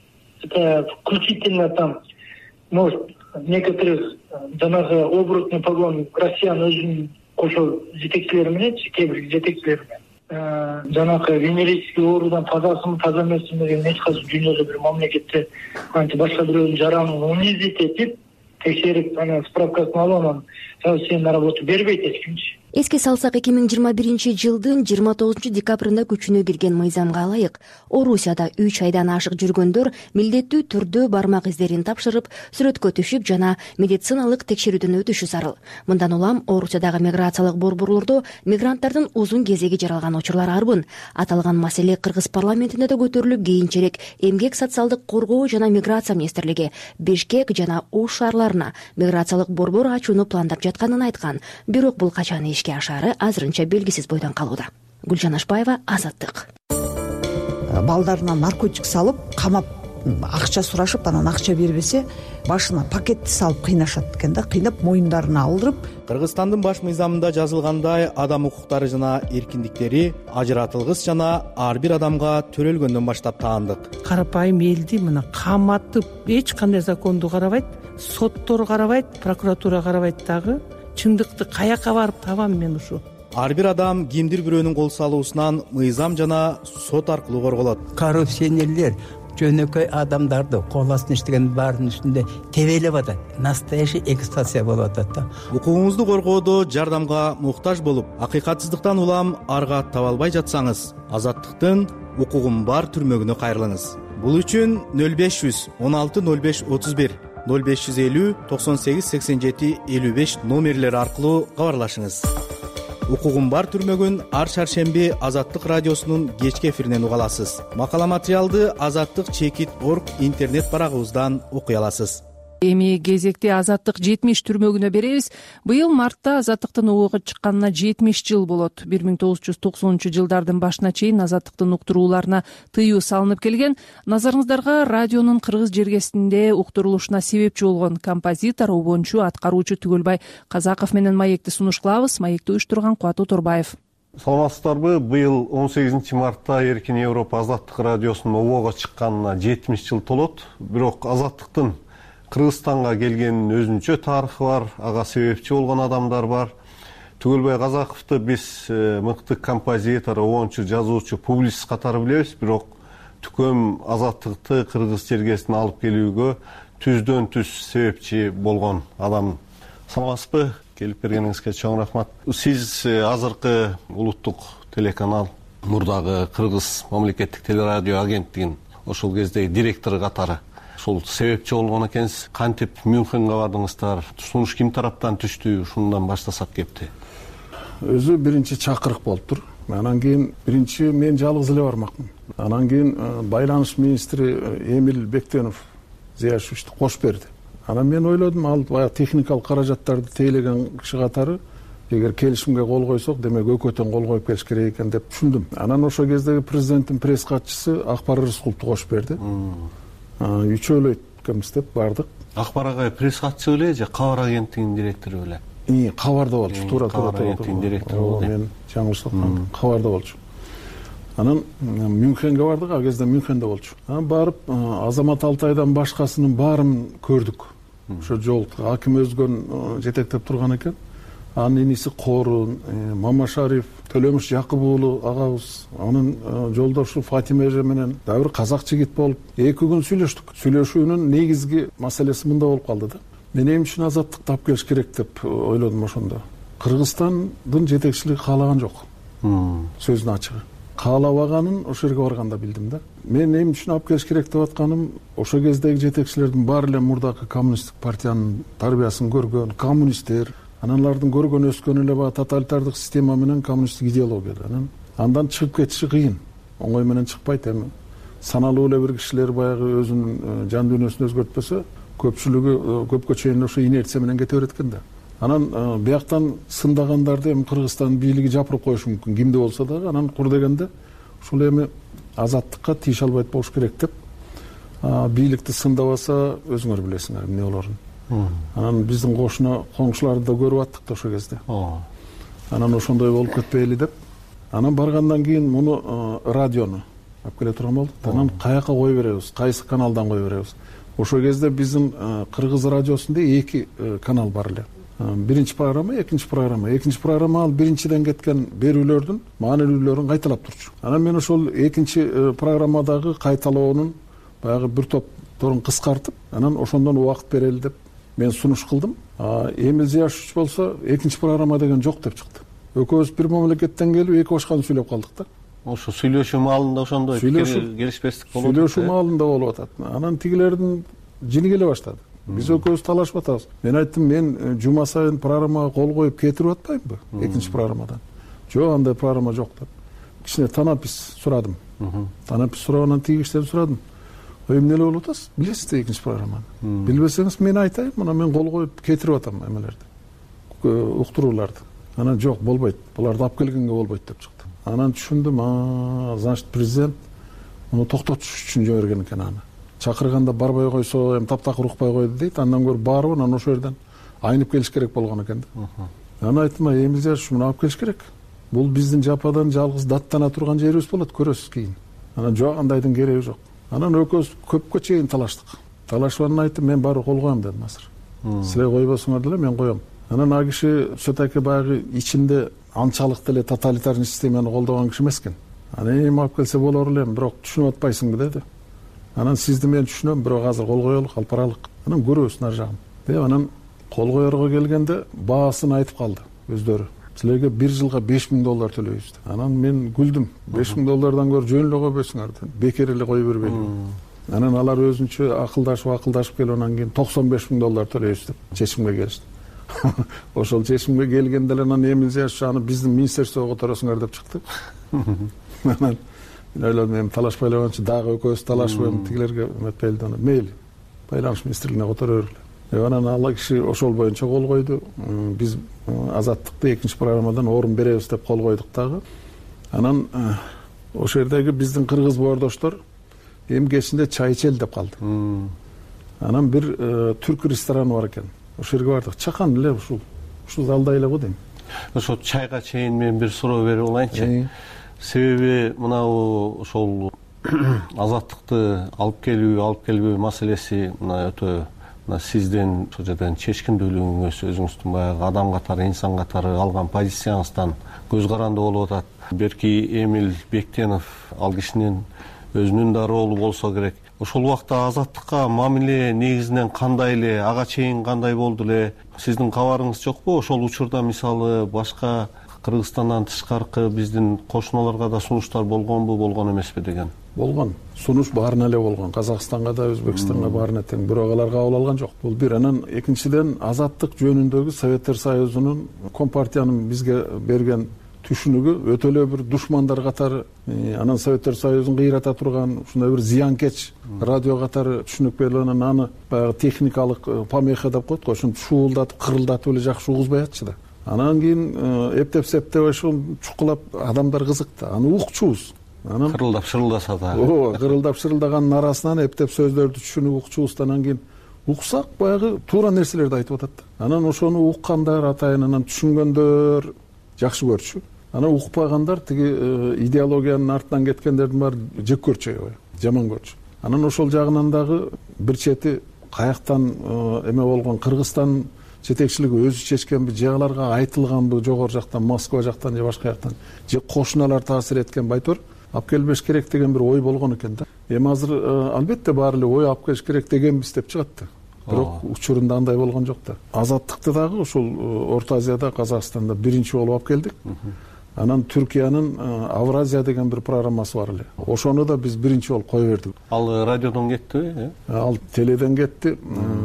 Это включительно там, может, некоторых жанагы оборотный погон Россиян өзүнүн кошо жетекчилери менен, кээ бир жетекчилери менен жанагы венерический оорудан тазасымы таза эмесими деген эч кайсы дүйнөдө бир мамлекетте анча башка бирөөнүн жаранын унизить этип текшерип анан справкасын алып анан сенин на работу бербейт эч кимчи. Эске салсак, 2021-жылдын 29-декабрында күчүнө кирген мыйзамга ылайык Орусияда 3 айдан ашык жүргөндөр милдеттүү түрдө бармак издерин тапшырып, сүрөткө түшүп жана медициналык текшерүүдөн өтүшү зарыл. Мындан улам Орусиядагы миграциялык борборлордо мигранттардын узун кезеги жаралган учурлар арбын. Аталган маселе Кыргыз парламентинде да көтөрүлүп, кийинчерээк Эмгек социалдык коргоо жана миграция министрлиги Бишкек жана Ош шаарларына миграциялык борбор ачууну пландап жатканын айткан. Бирок бул качан ишке ашары азырынча белгисиз бойдон калууда. Гүлжан Ашпаева, Азаттык. Балдарына наркотик салып, камап, акча сурашып, анан акча бербесе, башына пакетти салып кыйнашат экен да, кыйнап моюндарына алдырып. Кыргызстандын баш мыйзамында жазылгандай, адам укуктары жана эркиндиктери ажыратылгыс жана ар бир адамга төрөлгөндөн баштап таандык. Карапайым элди мына каматып, эч кандай законду карабайт, соттор карабайт, прокуратура карабайт дагы. Чындыкты каяка барып табам мен ушу? Ар бир адам кимдир бирөөнүн кол салуусунан мыйзам жана сот аркылуу корголот. Коррупционерлер жөнөкөй адамдарды кол астына иштеген баарынын үстүндө тебелеп атат. Настоящий эксплуатация болуп атат да. Укугуңузду коргоодо жардамга муктаж болуп, акыйкатсыздыктан улам арга таба албай жатсаңыз, Азаттыктын укугум бар түрмөгүнө кайрылыңыз. Бул үчүн 0500 16 05 31 0550 98 87 55 номерлери аркылуу кабарлашыңыз. Укугум бар түрмөгүн ар шаршемби Азаттык радиосунун кечки эфиринен уга аласыз. Макала материалды azattik.org интернет барагыбыздан окуй аласыз. Эми кезекти Азаттык 70 түрмөгүнө беребиз. Быйыл мартта Азаттыктын убага чыкканына 70 жыл болот. 1990-жылдардын башына чейин Азаттыктын уктурууларына тыюу салынып келген. Назарыңыздарга радионун кыргыз жергесинде уктурулушуна себепчи болгон композитор, обончу, аткаруучу Түгөлбай Казаков менен маекти сунуш кылабыз. Маекти уюштурган Кубат Оторбаев. Саламатсыздарбы? Быйыл 18 мартта Эркин Европа Азаттык радиосунун убага чыкканына 70 жыл толот. Бирок Азаттыктын Кыргызстанга келгенин өзүнчө тарыхы бар, ага себепчи болгон адамдар бар. Түгөлбай Казаковду биз мыкты композитор, обончу, жазуучу, публицист катары билебиз, бирок түкөм Азаттыкты кыргыз жергесине алып келүүгө түздөн түз себепчи болгон адам. Саламатсызбы? Келип бергениңизге чоң рахмат. Сиз азыркы улуттук телеканал, мурдагы Кыргыз мамлекеттик телерадио агенттигинин ошол кездеги директору катары ошол себепчи болгон экенсиз. Кантип Мюнхенге бардыңыздар? Сунуш ким тараптан түштү? Ушундан баштасак кепти. Өзү биринчи чакырык болуптур. Анан кийин биринчи мен жалгыз эле бармакмын. Анан кийин байланыш министри Эмил Бектенов Зияшевичти кошуп берди. Анан мен ойлодум, ал баягы техникалык каражаттарды тейлеген киши катары эгер келишимге кол койсок, демек өкөтөн кол коюп келиш керек экен деп түшүндүм. Анан ошол кездеги президенттин пресс катчысы Акбар Рыскуловду кошуп берди. Үчөөлүү экенбиз деп бардык. Акбар агай пресс катчысы беле же Кабар агенттигинин директору беле? Кабарда болчу, туура. Кабар агенттигинин директору болду. Мен жаңылышып Кабарда болчу. Анан Мюнхенге бардык, ал кезде Мюнхенде болчу. Анан барып Азамат Алтайдан башкасынын баарын көрдүк. Ошо жолду аким өзгөн жетектеп турган экен. Анын иниси Корун, Мамашариф, Төлөмүш Жакып уулу агабыз, анын жолдошу Фатима эже менен дагы бир казак жигит болуп, 2 күн сүйлөштүк. Сүйлөшүүнүн негизги маселеси мында болуп калды да. Мен эмне үчүн азаттыкты алып келиш керек деп ойлодум ошондо. Кыргызстандын жетекчилиги каалаган жок. Сөзүнүн ачыгы. Каалабаганын ошол жерге барганда билдим да. Мен эмне үчүн алып келиш керек деп атканым, ошол кездеги жетекчилердин баары эле мурдакы коммунисттик партиянын тарбиясын көргөн коммунисттер. Аналардын көргөн өскөн эле баягы тоталитардык система менен коммунисттик идеология. Андан чыгып кетиши кыйын. Оңой менен чыкпайт. Эми саналуу эле бир кишилер баягы өзүнүн жан дүйнөсүн өзгөртпөсө, көпчүлүгү көпкө чейин ошо инерция менен кете берет экен да. Анан бияктан сындагандарды эми Кыргызстан бийлиги жапырып коюшу мүмкүн, кимде болсо дагы. Анан кур дегенде ушул эми азаттыкка тийише албайт болуш керек деп, бийликти сындабаса өзүңөр билесиңер эмне болорун. Анан биздин коңшуларды да көрүп аттык да ошол кезде. Анан ошондой болуп кетпейли деп, Анан баргандан кийин муну радиону алып келе турган болдук. Анан каяка кое беребиз, кайсы каналдан кое беребиз. Ошол кезде биздин кыргыз радиосунда 2 канал бар эле. Биринчи программа, экинчи программа. Экинчи программа ал биринчиден кеткен берүүлөрдүн маанилүүлөрүн кайталап турчу. Анан мен ошол экинчи программадагы кайталоонун баягы бир топторун кыскартып, анан ошондон убакыт берели деп мен сунуш кылдым. Эмил Зияшевич болсо экинчи программа деген жок деп чыкты. Экөөбүз бир мамлекеттен келип эки башканы сүйлөп калдык да. Ошо сүйлөшүү маалында ошондой келишпестик болуп атат. Сүйлөшүү маалында болуп атат. Анан тигилердин жини келе баштады. Биз экөөбүз талашып атабыз. Мен айттым, мен жума сайын программага кол коюп кетирип атпаймынбы экинчи программадан? Жок, андай программа жок деп. Кичине танапис сурадым. Танапис сурагандан тиги кишиден сурадым. Эмне эле болуп атасыз? Билесиз да экинчи программаны? Билбесеңиз мен айтайын, мына мен кол коюп кетирип атам эмелерди. Уктурууларды. Анан жок, болбойт. Буларды алып келгенге болбойт деп чыкты. Анан түшүндүм, значит президент муну токтотуш үчүн жиберген экен аны. Чакырганда барбай койсо, эми таптакыр укпай койду дейт. Андан көрүп барып, анан ошол жерден айнып келиш керек болгон экен да. Анан айттым, Эмил Зияшевич, муну алып келиш керек. Бул биздин жападан жалгыз даттана турган жерибиз болот, көрөсүз кийин. Анан жок, андайдын кереги жок. Анан экөөбүз көпкө чейин талаштык. Талашып айттым, мен баары кол коем дедим азыр. Силер койбосуңар деле мен коем. Анан а киши все-таки баягы ичинде анчалык деле тоталитарный системаны колдогон киши эмес экен. Анан эми алып келсе болор элем, бирок түшүнүп атпайсыңбы деди. Анан сизди мен түшүнөм, бирок азыр кол коелук, алпаралык. Анан көрөбүз нар жагын. Деп анан кол коерго келгенде баасын айтып калды өздөрү. Силерге 1 жылга $5000 төлөйбүз. Анан мен күлдүм. $5000 көрө жөн эле койбойсуңар деп. Бекер эле кой бербейли. Анан алар өзүнчө акылдашып келип анан кийин $95000 төлөйбүз деп чечимге келишти. Ошол чечимге келгенде эле анан Эмил Зияшевич аны биздин министрликке которосуңар деп чыкты. Анан мен ойлодум, эми талашпай эле койгончу дагы экөөбүз талашып эми тигилерге эметпейли деп, мейли байланыш министрлигине которо бергиле. Анан ал киши ошол боюнча кол койду. Биз азаттыкты экинчи программадан орун беребиз деп кол койдук дагы. Анан ошол жердеги биздин кыргыз боордоштор эми кечинде чай ичели деп калды. Анан бир түрк рестораны бар экен. Ошол жерге бардык. Чакан эле ушул залда эле го дейм. Ошо чайга чейин мен бир суроо берип алайынчы. Себеби мынау ошол азаттыкты алып келбөө маселеси мына өтө сиздин ошол жерден чечкиндүүлүгүңүз, өзүңүздүн баягы адам катары, инсан катары алган позицияңыздан көз каранды болуп атат. Берки Эмил Бектенов ал кишинин өзүнүн да ролу болсо керек. Ошол убакта азаттыкка мамиле негизинен кандай эле, ага чейин кандай болду эле? Сиздин кабарыңыз жокпу? Ошол учурда мисалы башка Кыргызстандан тышкаркы биздин кошуналарга да сунуштар болгонбу, болгон эмеспи деген? Болгон. Сунуш баарына эле болгон. Казакстанга да, Өзбекстанга баарына тең. Бирок алар кабыл алган жок. Бул бир. Анан экинчиден азаттык жөнүндөгү Советтер Союзунун Компартиянын бизге берген түшүнүгү өтө эле бир душмандар катары, анан Советтер Союзун кыйрата турган ушундай бир зыянкеч радио катары түшүнүк берип, анан аны баягы техникалык помеха деп коет го, ошентип шуулдатып, кырылдатып эле жакшы угузбай атчы да. Анан кийин эптеп-септеп ошол чукулап адамдар кызыкты. Аны укчубуз. Анан кырылдап шырылдаса да. Ооба, кырылдап шырылдаганын арасынан эптеп сөздөрдү түшүнүп укчубуз. Анан кийин уксак баягы туура нерселерди айтып атат да. Анан ошону уккандар атайын, анан түшүнгөндөр жакшы көрчү. Анан укпагандар тиги идеологиянын артынан кеткендердин баары жек көрчү, жаман көрчү. Анан ошол жагынан дагы бир чети каяктан эме болгон Кыргызстан жетекчилиги өзү чечкенби, же аларга айтылганбы жогору жактан, Москва жактан же башка жактан, же кошуналар таасир эткенби, айтор алып келбеш керек деген бир ой болгон экен да. Эми азыр албетте баары эле ой алып келиш керек дегенбиз деп чыгат. Бирок учурунда андай болгон жок да. Азаттыкты дагы ушул Орто Азияда, Казакстанда биринчи болуп алып келдик. Анан Түркиянын Авразия деген бир программасы бар эле. Ошону да биз биринчи болуп кое бердик. Ал радиодон кеттиби? Ал теледен кетти.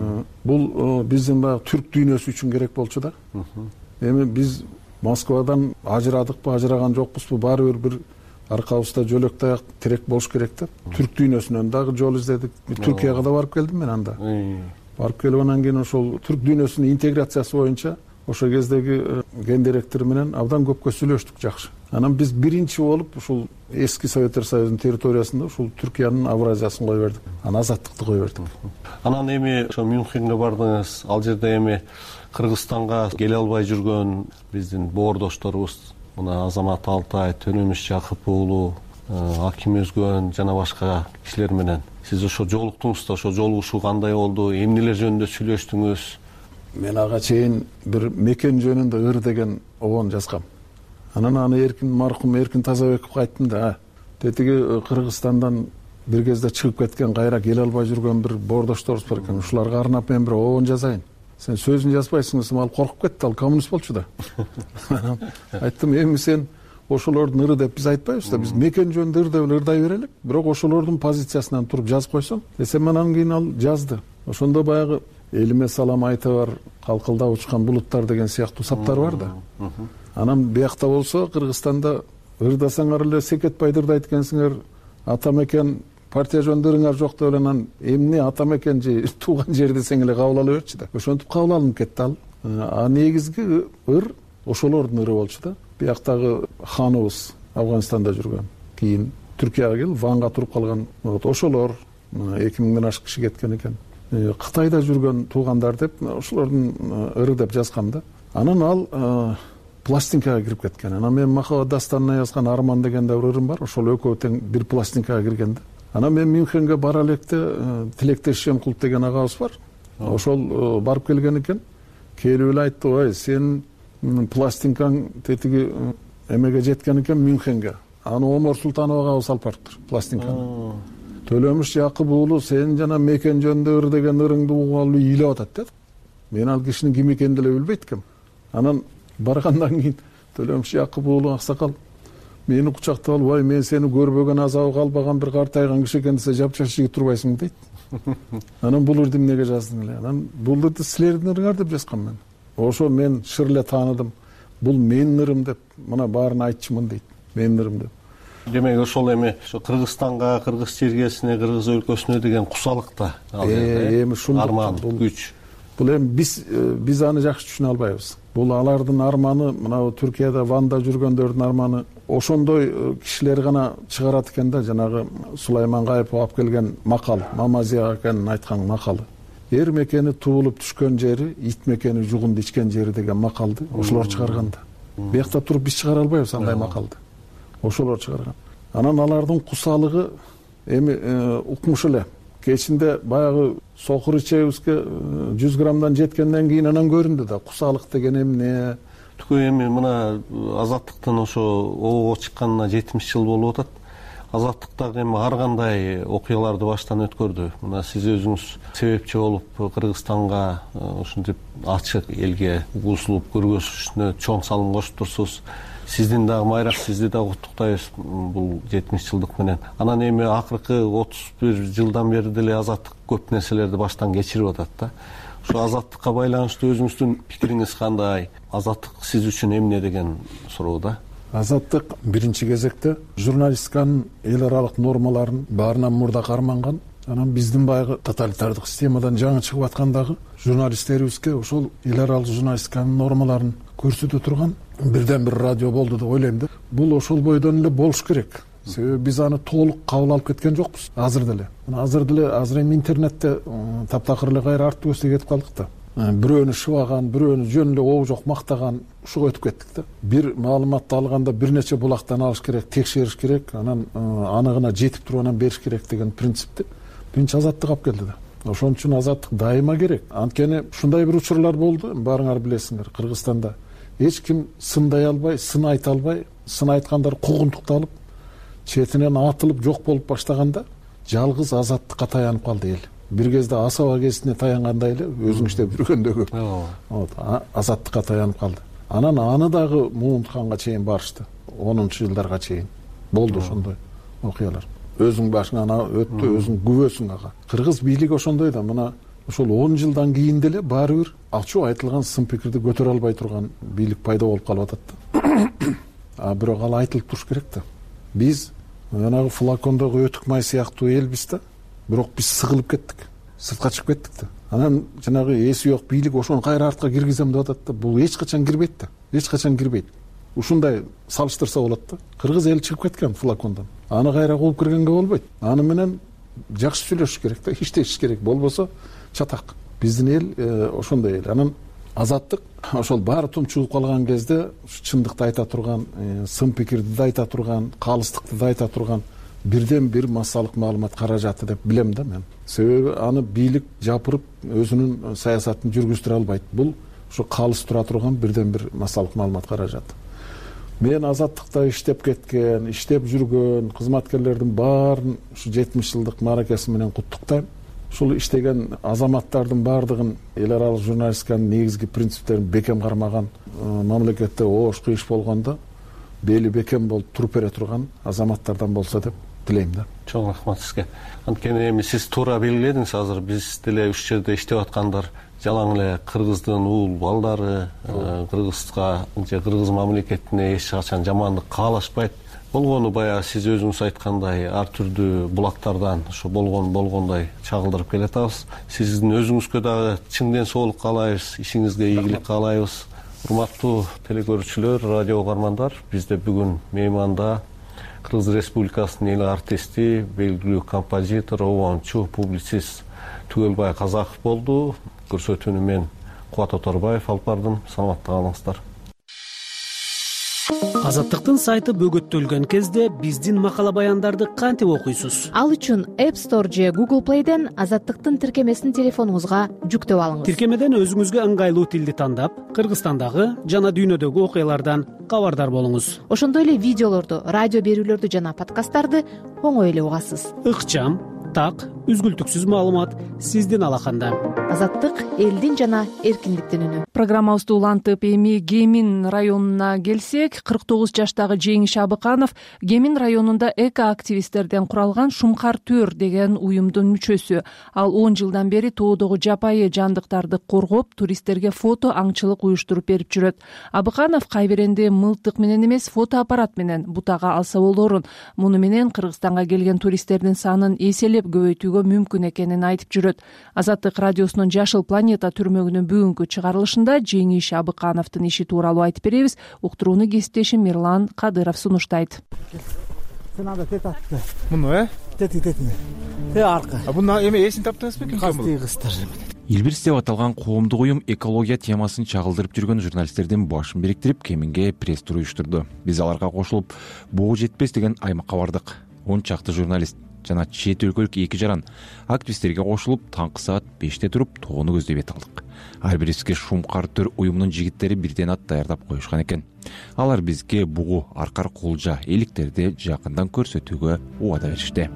Бул биздин баягы түрк дүйнөсү үчүн керек болчу да. Эми биз Москвадан ажырадыкпы, ажыраган жокпузбу, баары бир аркабызда жөлөк таяк тирек болуш керек да. Түрк дүйнөсүнөн дагы жол издедик. Түркияга да барып келдим мен анда. Барып келип анан кийин ошол түрк дүйнөсүнүн интеграциясы боюнча ошол кездеги ген директор менен абдан көпкө сүйлөштүк жакшы. Анан биз биринчи болуп ушул эски Советтер Союзунун территориясында ушул Түркиянын Авразиясын кое бердик. Анан азаттыкты кое бердик. Анан эми ошо Мюнхенге бардыңыз. Ал жерде эми Кыргызстанга келе албай жүргөн биздин боордошторубуз мына Азамат Алтай, Төнөмүш Жакып уулу, Аким Өзгөн жана башка кишилер менен сиз ошо жолуктуңуз да, ошо жолугушуу кандай болду, эмнелер жөнүндө сүйлөштүңүз? Мен ага чейин бир мекен жөнүндө ыр деген обон жазгам. Анан аны маркум Эркин Тазабековго айттым да, тетиги Кыргызстандан бир кезде чыгып кеткен, кайра келе албай жүргөн бир боордошторубуз бар экен. Ушуларга арнап мен бир обон жазайын. Сен сөзүн жазбайсың десем, ал коркуп кетти, ал коммунист болчу да. Айттым, эми сен ошолордун ыры деп биз айтпайбыз да, биз мекен жөнүндө ыр деп ырдай берелик, бирок ошолордун позициясынан туруп жазып койсоң десем, анан кийин ал жазды. Ошондо баягы элиме салам айта бар, калкылдап учкан булуттар деген сыяктуу саптар бар да. Анан биякта болсо Кыргызстанда ырдасаңар эле Секетбайды ырдайт экенсиңер, ата мекен партия жөнүндө ырыңар жок деп эле, анан эмне ата мекен же тууган жер десең эле кабыл ала берчү да. Ошентип кабыл алынып кетти ал. Негизги ыр ошолордун ыры болчу да. Бияктагы ханыбыз Афганистанда жүргөн, кийин Түркияга келип Ванга туруп калган, ошолор 2000ден ашык киши кеткен экен. Кытайда жүргөн туугандар деп ошолордун ыры деп жазгам да. Анан ал пластинкага кирип кеткен. Анан мен Махаббат дастанына жазган Арман деген да бир ырым бар. Ошол экөө тең бир пластинкага кирген да. Анан мен Мюнхенге бара электе Тилектеш Шемкулов деген агабыз бар. Ошол барып келген экен. Келип эле айтты, ой, сен пластинкаң тетиги эмеге жеткен экен Мюнхенге. Аны Омар Султанов агабыз алып барыптыр пластинканы. Төлөмүш Жакып уулу, сен жана мекен жөнүндө ыр деген ырыңды угуп ыйлап атат деді. Мен ал кишинин ким экенин деле билбейт экем. Анан баргандан кийин Төлөмүш Жакып уулу аксакал мени кучактап алып, ой, мен сени көрбөгөн, азабы калбаган бир картайган киши экен десе, жапжаш жигит турбайсың дейт. Анан бул ырды эмнеге жаздың эле? Анан бул ырды силердин ырыңар деп жазгам мен. Ошо мен шыр эле тааныдым. Бул менин ырым деп, мына баарын айтчумун дейт. Менин ырым деп. Демек ошол эми ошо Кыргызстанга, кыргыз чергесине, кыргыз өлкөсүнө деген кусалык да. Эми ушул арман, бул күч. Бул эми биз аны жакшы түшүнө албайбыз. Бул алардын арманы, мына Түркияда Ванда жүргөндөрдүн арманы. Ошондой кишилер гана чыгарат экен да, жанагы Сулайман Кайыпов алып келген макал, Мамазия экенин айткан макалы. Эр мекени туулуп түшкөн жери, ит мекени жугунду ичкен жери деген макалды ошолор чыгарган да. Биякта туруп биз чыгара албайбыз андай макалды. Ошолор чыгарган. Анан алардын кусалыгы эми укмуш эле. Кечинде баягы сокур ичебизге 100 граммдан жеткенден кийин анан көрүндү да, кусалык деген эмне. Түкө эми мына Азаттыктын ошо обого чыкканына 70 жыл болуп атат. Азаттыктагы эми ар кандай окуяларды баштан өткөрдү. Мына сиз өзүңүз себепчи болуп Кыргызстанга ушинтип ачык элге угусулуп көргөзүшүнө чоң салым коштурсуз. Сиздин дагы майрак, сизди дагы куттуктайбыз бул 70 жылдык менен. Анан эми акыркы 31 жылдан бери деле Азаттык көп нерселерди баштан кечирип атат да. Ошо Азаттыкка байланыштуу өзүңүздүн пикириңиз кандай? Азаттык сиз үчүн эмне деген суроо да. Азаттык биринчи кезекте журналистиканын эл аралык нормаларын баарынан мурда карманган. Анан биздин баягы тоталитардык системадан жаңы чыгып аткандагы журналисттерибизге ошол эл аралык журналистиканын нормаларын көрсөтө турган бирден бир радио болду деп ойлойм да. Бул ошол бойдон эле болуш керек. Себеби биз аны толук кабыл алып кеткен жокпуз азыр деле. Азыр эми интернетте таптакыр эле кайра арт көстө кетип калдык да. Бирөөнү шыбаган, бирөөнү жөн эле оо жок мактаган, ушуга өтүп кеттик да. Бир маалыматты алганда бир нече булактан алыш керек, текшериш керек, анан аныгына жетип туруп анан бериш керек деген принципти биринчи Азаттык алып келди да. Ошон үчүн Азаттык дайыма керек. Анткени ушундай бир учурлар болду, баарыңар билесиңер, Кыргызстанда эч ким сындай албай, сын айта албай, сын айткандар куугунтукталып, четинен атылып жок болуп баштаганда жалгыз Азаттыкка таянып калды эл. Бир кезде Асаба кезине таянгандай эле өзүң иштеп жүргөндөгү. Азаттыкка таянып калды. Анан аны дагы муунтканга чейин барышты. 10-жылдарга чейин болду ошондой окуялар. Өзүң башыңан өттү, өзүң күбөсүң ага. Кыргыз бийлиги ошондой да, мына ошол 10 жылдан кийин деле баары бир ачуу айтылган сын пикирди көтөрө албай турган бийлик пайда болуп калып атат да. Бирок ал айтылып туруш керек да. Биз жанагы флакондогу өтүк май сыяктуу элбиз да. Бирок биз сыгылып кеттик, сыртка чыгып кеттик да. Анан жанагы эси жок бийлик ошону кайра артка киргизем деп атат да. Бул эч качан кирбейт да. Эч качан кирбейт. Ушундай салыштырса болот да. Кыргыз эл чыгып кеткен флакондон. Аны кайра кууп киргенге болбойт. Аны менен жакшы сүйлөшүш керек да, иштешиш керек. Болбосо чатак. Биздин эл ошондой эл. Анан Азаттык ошол баары тумчулуп калган кезде чындыкты айта турган, сын пикирди да айта турган, калыстыкты да айта турган бирден бир массалык маалымат каражаты деп билем да мен. Себеби аны бийлик жапырып өзүнүн саясатын жүргүздүрө албайт. Бул ушу калыс тура турган бирден бир массалык маалымат каражаты. Мен Азаттыкта иштеп кеткен, иштеп жүргөн кызматкерлердин баарын ушу 70 жылдык мааракеси менен куттуктайм. Ушул иштеген азаматтардын баардыгын эл аралык журналистиканын негизги принциптерин бекем кармаган, мамлекетте оошку иш болгондо бели бекем болуп туруп бере турган азаматтардан болсо деп тилейм да. Чоң рахмат сизге. Анткени эми сиз туура белгиледиңиз, азыр биз деле ушу жерде иштеп аткандар жалаң эле кыргыздын уул балдары, кыргызга же кыргыз мамлекетине эч качан жамандык каалашпайт. Болгону баягы сиз өзүңүз айткандай ар түрдүү булактардан ошо болгондой чагылдырып келатабыз. Сиздин өзүңүзгө дагы чың ден соолук каалайбыз, ишиңизге ийгилик каалайбыз. Урматтуу телекөрүүчүлөр, радио угармандар, бизде бүгүн мейманда Кыргыз Республикасынын эл артисти, белгилүү композитор, обончу, публицист Түгөлбай Казаков болду. Көрсөтүүнү мен Кубат Оторбаев алып бардым. Саламатта калыңыздар. Азаттыктын сайты бөгөттөлгөн кезде биздин макала баяндарды кантип окуйсуз? Ал үчүн App Store же Google Play'ден Азаттыктын тиркемесин телефонуңузга жүктөп алыңыз. Тиркемеден өзүңүзгө ыңгайлуу тилди тандап, Кыргызстандагы жана дүйнөдөгү окуялардан кабардар болуңуз. Ошондой эле видеолорду, радио берүүлөрдү жана подкасттарды оңой эле угасыз. Ыкчам, так, үзгүлтүксүз маалымат сиздин алаканда. Азаттык элдин жана эркиндиктин үнү. Программабызды улантып эми Кемин районуна келсек, 49 жаштагы Жеңиш Абыканов Кемин районунда эко-активисттерден куралган Шумкар Төр деген уюмдун мүчөсү. Ал 10 жылдан бери тоодогу жапайы жандыктарды коргоп, туристтерге фото аңчылык уюштуруп берип жүрөт. Абыканов кайбиренди мылтык менен эмес, фотоаппарат менен бутага алса болорун. Муну менен Кыргызстанга келген туристтердин санын эселеп көбөйтүүгө мүмкүн экенин айтып жүрөт. Азаттык радиосунун Жашыл планета түрмөгүнүн бүгүнкү чыгарылышында Жеңиш Абыкановдун иши тууралуу айтып беребиз. Уктурууну кесиптешим Мирлан Кадыров сунуштайт. Муну арка. Буну эме эсин таптыңызбы? Илбирс деп аталган коомдук уюм экология темасын чагылдырып жүргөн журналисттердин башын бириктирип Кеминге пресс-тур уюштурду. Биз аларга кошулуп Боо жетпес деген аймакка бардык. 10 чакты журналист жана чет өлкөлүк 2 жаран активисттерге кошулуп таңкы саат 5те туруп тоону көздөй бет алдык. Ар бирибизге Шумкар Төр уюмунун жигиттери бирден ат даярдап коюшкан экен. Алар бизге бугу, аркар, кулжа, эликтерди жакындан көрсөтүүгө убада беришти.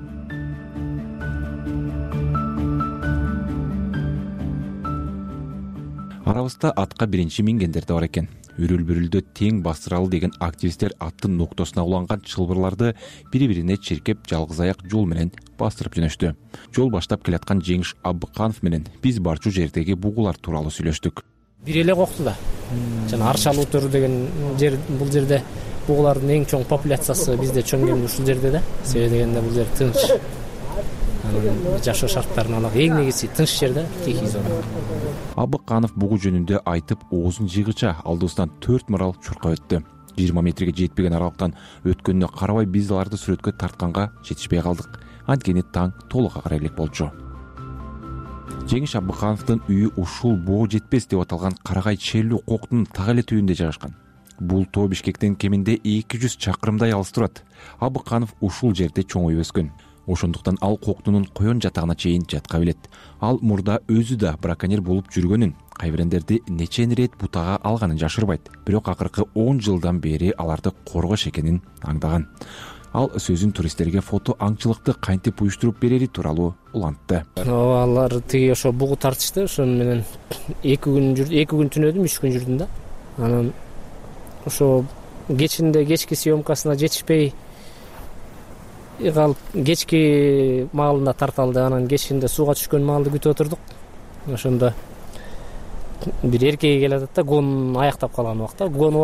Арабызда атка биринчи мингендер да бар экен. Үрүл-бүрүлдө тең бастыралы деген активисттер аттын ноктосуна уланган чылбырларды бири-бирине черкеп жалгыз аяк жол менен бастырып жөнөштү. Жол баштап келаткан Жеңиш Абыканов менен биз барчу жердеги бугулар тууралуу сүйлөштүк. Бир эле кокту да. Жана Арчалуу Төр деген жер, бул жерде бугулардын эң чоң популяциясы бизде чоң ушул жерде да. Себеби дегенде бул жер тынч. Жашоо шарттарына эң негизи тынч жер да, тихий зона. Абыканов бугу жөнүндө айтып оозун жыгыча алдыбыздан 4 мурал чуркап өттү. 20 метрге жетпеген аралыктан өткөнүнө карабай биз аларды сүрөткө тартканга жетишпей калдык. Анткени таң толук агара элек болчу. Жеңиш Абыкановдун үйү ушул Боо жетпес деп аталган Карагай Челүү коктун так эле түбүндө жайгашкан. Бул тоо Бишкектен кеминде 200 чакырымдай алыс турат. Абыканов ушул жерде чоңоюп өскөн. Ошондуктан ал коктунун коен жатагына чейин жатка билет. Ал мурда өзү да браконьер болуп жүргөнүн, кайбирендерди нече рет бутага алганын жашырбайт. Бирок акыркы 10 жылдан бери аларды коргош экенин аңдаган. Ал сөзүн туристтерге фото аңчылыкты кантип уюштуруп берери тууралуу улантты. Алар тиги ошо бугу тартышты, ошону менен 2 күн түнөдүм, 3 күн жүрдүм да. Анан ошо кечки съемкасына жетишпей калып, кечки маалында тарталды. Анан кечинде сууга түшкөн маалды күтүп отурдук. Ошондо бир эркеги келатат да, гон аяктап калган убакта. Гон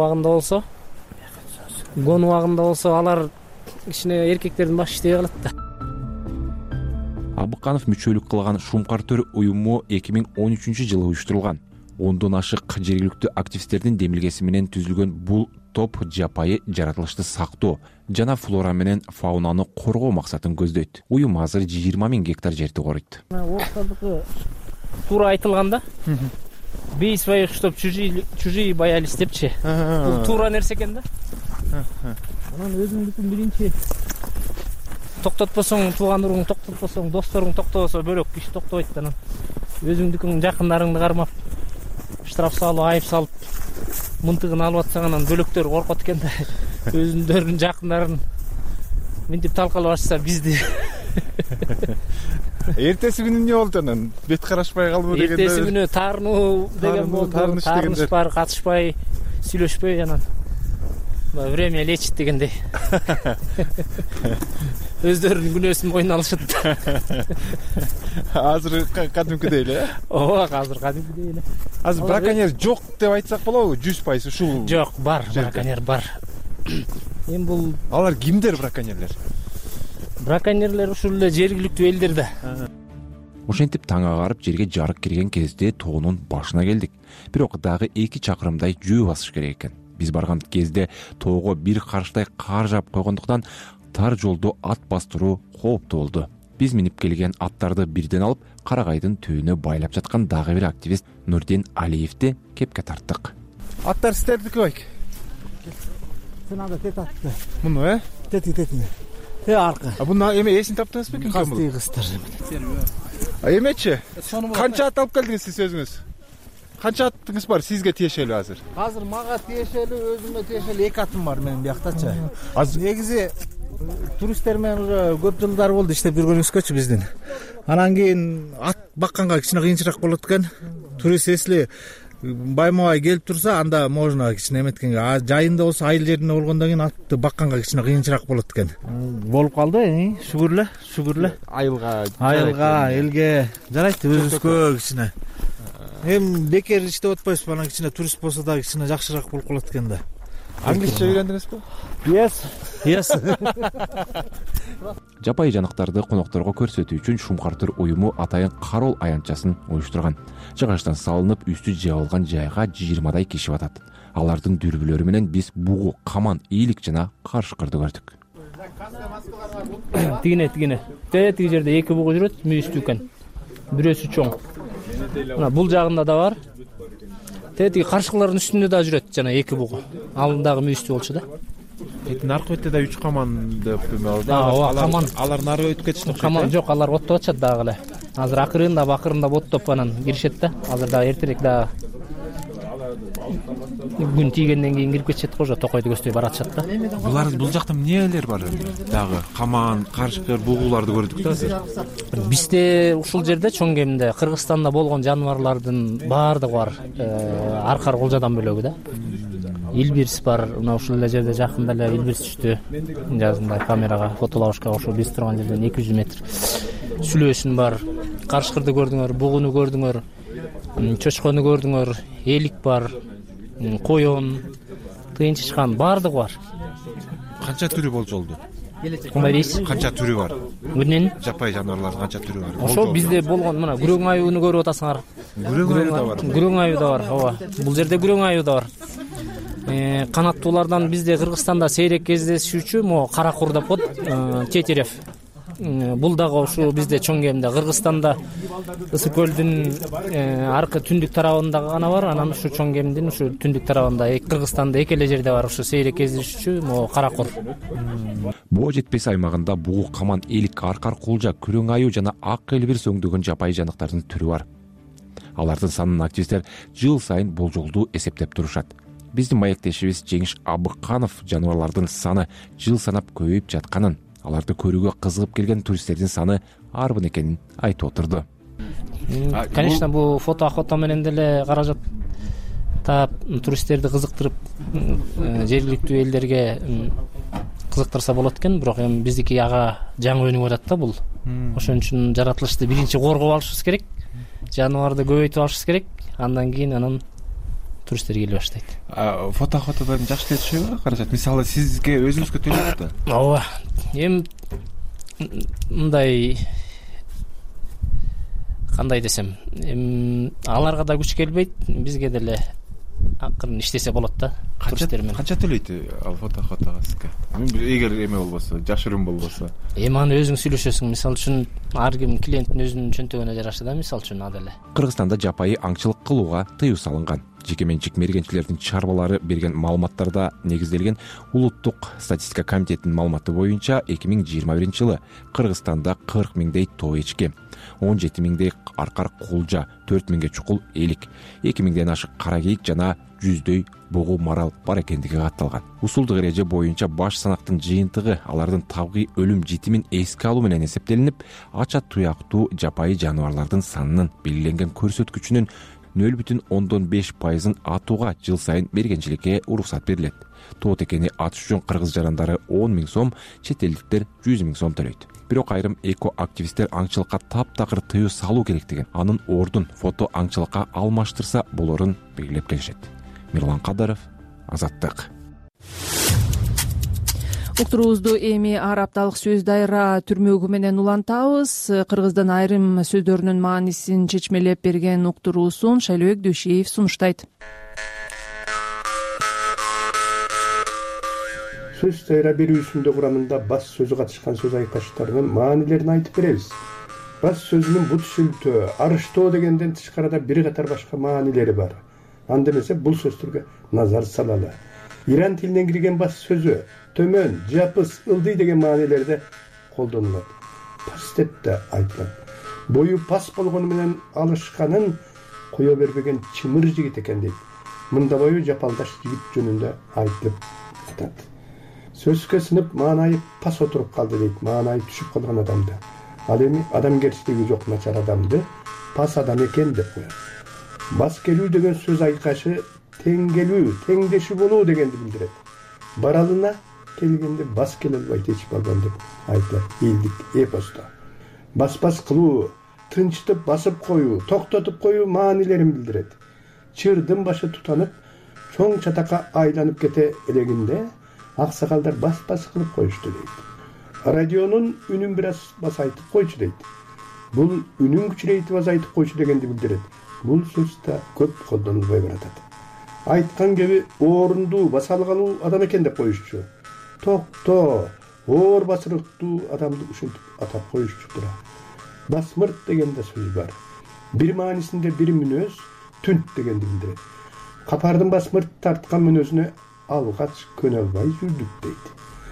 убагында болсо алар кичине эркектердин башы иштебей калат да. Абыканов мүчөлүк кылган Шумкар Төр уюму 2013-жылы уюштурулган. 10дон ашык жергиликтүү активисттердин демилгеси менен түзүлгөн бул топ жапайы жаратылышты сактоо жана флора менен фаунаны коргоо максатын көздөйт. Уюм азыр 20 000 гектар жерди корuyт. Ортодуку туура айтылганда бей своих, чтоб чужие боялись депчи. Бул туура нерсе экен да. Анан өзүңдүкүн биринчи токтотпосоң, тууган уруң токтотпосоң, досторуң токтобосо бөлөк киши токтобойт. Анан өзүңдүкүн жакындарыңды кармап штраф салып, айып салып, мынтыгын алып атсаң, анан бөлөктөр коркот экен да. Өзүндөрүнүн жакындарын мынтип талкалап атса бизди. Эртеси күнү эмне болду анан? Бет карашпай калбы дегенде. Эртеси күнү таарынуу деген болду. Таарыныш бар, катышпай, сүйлөшпөй, анан время лечит дегендей. Өздөрүнүн күнөөсүн мойнуна алышат. Азыр кадимкидей эле, ооба, азыр кадимкидей эле. Азыр браконьер жок деп айтсак болобу? 100% ушул. Жок, бар, браконьер бар. Эми бул алар кимдер браконьерлер? Браконьерлер ушул эле жергиликтүү элдер да. Ошентип таң агарып жерге жарык кирген кезде тоонун башына келдик. Бирок дагы 2 чакырымдай жөө басыш керек экен. Биз барган кезде тоого бир карыштай кар жаап койгондуктан тар жолду ат бастыруу кооптуу болду. Биз минип келген аттарды бирден алып, Карагайдын түбүнө байлап жаткан дагы бир активист Нурдин Алиевди кепке тарттык. Аттар сиздердики байке? Сынада тет атты. Муну, Тети. Арка. Буну эме эсин таптыңыз бекен? Кастыгыстар. Эмечи? Канча ат алып келдиңиз сиз өзүңүз? Канча атыңыз бар сизге тиешелүү азыр? Азыр мага тиешелүү, өзүмө тиешелүү 2 атым бар менин бияктачы. Азыр негизи туристтер менен уже көп жылдар болду иштеп жүргөнүбүзгөчү биздин. Анан кийин ат бакканга кичине кыйынчыраак болот экен. Турист если байма-бай келип турса, анда можно кичине эметкенге. Жайында болсо, айыл жеринде болгондон кийин атты бакканга кичине кыйынчыраак болот экен. Болуп калды, шүгүрлө. Айылга, элге жарайт, өзүбүзгө кичине. Эми бекер иштеп атпайбызбы, анан кичине турист болсо да кичине жакшыраак болуп калат экен да. Англисче үйрөндүңүзбү? Yes. Жапай жанактарды конокторго көрсөтүү үчүн Шумкартыр уюму атайын Карол аянтчасын уюштурган. Жыгачтан салынып, үстү жабылган жайга 20дай киши батат. Алардын дүрбүлөрү менен биз бугу, каман, ийилик жана карышкырды көрдүк. Тигине. Тиги жерде 2 бугу жүрөт, мүйүстүү экен. Бирөөсү чоң. Мына бул жагында да бар. Тиги каршыкылардын үстүндө да жүрөт, жана 2 бугу. Алындагы мүйүстүү болчу да. Наркы бетте да 3 каман деп каман. Алар нары өтүп кетишти. Каман жок, алар оттоп атышат дагы эле. Азыр акырында бакырында боттоп анан киришет да. Азыр дагы эртерээк дагы күн тийгенден кийин кирип кетишет го, токойду көздөй баратышат да. Бул жакта эмнелер бар дагы? Каман, карышкыр, бугуларды көрдүк да азыр. Бизде ушул жерде чоң кеминде Кыргызстанда болгон жаныбарлардын баардыгы бар. Аркар колжадан бөлөгү да. Илбирс бар, мына ушул эле жерде жакында эле илбирс түштү. Жазында камерага фотолабышка ошо биз турган жерден 200 метр. Сүлөөсүн бар, карышкырды көрдүңөр, бугуну көрдүңөр, чочкону көрдүңөр, элик бар, коён, тыйынчышкан баардыгы бар. Канча түрү болжолду? Кандай дейсиз? Канча түрү бар? Эмненин? Жапай жаныбарлардын канча түрү бар? Ошо бизде болгон, мына күрөң аюуну көрүп атасыңар. Күрөң аю да бар. Күрөң аю да бар, ооба. Бул жерде күрөң аю да бар. Канаттуулардан бизде Кыргызстанда сейрек кездешүүчү могу каракур деп коет, тетерев. Бул дагы ушу бизде чоң кеминде Кыргызстанда Ысык көлдүн аркы түндүк тарабында гана бар, анан ушу чоң кеминдин ушу түндүк тарабында Кыргызстанда эки эле жерде бар ушу сейрек кездешүүчү могу каракур. Боо жетпес аймагында бугу, каман, элик, аркар кулжа, күрөң аю жана ак элбирс өңдөгөн жапай жанактардын түрү бар. Алардын санын активисттер жыл сайын болжолдуу эсептеп турушат. Биздин маектешибиз Жеңиш Абыканов жаныбарлардын саны жыл санап көбөйүп жатканын, аларды көрүүгө кызыгып келген туристтердин саны арбын экенин айтып отурду. Конечно, бул фото охота менен деле каражат таап туристтерди кызыктырып, жергиликтүү элдерге кызыктырса болот экен, бирок эми биздики ага жаңы өнүгүп атат да бул. Ошон үчүн жаратылышты биринчи коргоп алышыбыз керек, жаныбарды көбөйтүп алышыбыз керек, андан кийин анан туристтер келе баштайт. Фото охотадан жакшы түшөбү каражат? Мисалы сизге өзүңүзгө төлөп атат. Ооба. Эми мындай кандай десем, аларга да күч келбейт, бизге деле акырын иштесе болот да туристтер менен. Канча төлөйт ал фотого сизге? Эгер эме болбосо, жашыруун болбосо. Эми аны өзүң сүйлөшөсүң. Мисалы үчүн ар ким клиенттин өзүнүн чөнтөгүнө жараша да, мисалы үчүн ада эле. Кыргызстанда жапайы аңчылык кылууга тыюу салынган. Жеке менчик мергенчилердин чарбалары берген маалыматтарда негизделген Улуттук статистика комитетинин маалыматы боюнча 2021-жылы Кыргызстанда 40 миңдей тоо эчки, 17 миңдей аркар кулжа, 4 миңге чукул элик, 2 миңден ашык кара кийик жана 100дөй бугу марал бар экендиги катталган. Усулдук эреже боюнча баш санактын жыйынтыгы алардын табигый өлүм житимин эске алуу менен эсептелинип, ача туяктуу жапайы жаныбарлардын санынын белгиленген көрсөткүчүнүн 0,5% атууга жыл сайын мергенчиликке уруксат берилет. Тоо текени атыш үчүн кыргыз жарандары 10 миң сом, чет элдиктер 100 миң сом төлөйт. Бирок айрым эко активисттер аңчылыкка таптакыр тыюу салуу керектигин, анын ордун фото аңчылыкка алмаштырса болорун белгилеп келишет. Мирлан Кадаров, Азаттык. Уктуруубузду эми ар апталык сөз дайра түрмөгү менен улантабыз. Кыргыздын айрым сөздөрүнүн маанисин чечмелеп берген уктуруусун Шайлообек Дөшеев сунуштайт. Сөз дайра берүүсүндө курамында бас сөзү катышкан сөз айкаштарынын маанилерин айтып беребиз. Бас сөзүнүн бут сүлтөө, арыштоо дегенден тышкарыда бир катар башка маанилери бар. Анда эмесе бул сөздөргө назар салалы. Иран тилинен кирген бас сөзү төмөн, жапыс, ылдый деген маанилерде колдонулат. Пас деп да айтылат. Бою пас болгону менен алышканын кое бербеген чымыр жигит экен дейт. Мында бою жапалдаш жигит жөнүндө айтылып атат. Сөзгө сынып маанайы пас отуруп калды дейт, маанайы түшүп калган адамды. Ал эми адамгерчилиги жок начар адамды пас адам экен деп коет. Бас келүү деген сөз айкашы тең келүү, теңдешүү болуу дегенди билдирет. Баралына келгенде бас келе албайт эч балдан деп айтылат элдик эпосто. Бас кылуу, тынчтып басып коюу, токтотуп коюу маанилерин билдирет. Чырдын башы тутанып, чоң чатакка айланып кете элегинде аксакалдар бас кылып коюшту дейт. Радионун үнүн бир аз басайтып койчу дейт. Бул үнүн күчүрейтип азайтып койчу дегенди билдирет. Бул сөз да көп колдонулбой баратат. Айткан кеби орунду баса алгалуу адам экен деп коюшчу. Токто, оор басырыктуу адамды ушинтип атап коюшчу тура. Басмырт деген да сөз бар. Бир маанисинде бир мүнөз түнт дегенди билдирет. Капардын басмырт тарткан мүнөзүнө алгач көнө албай жүрдүк дейт.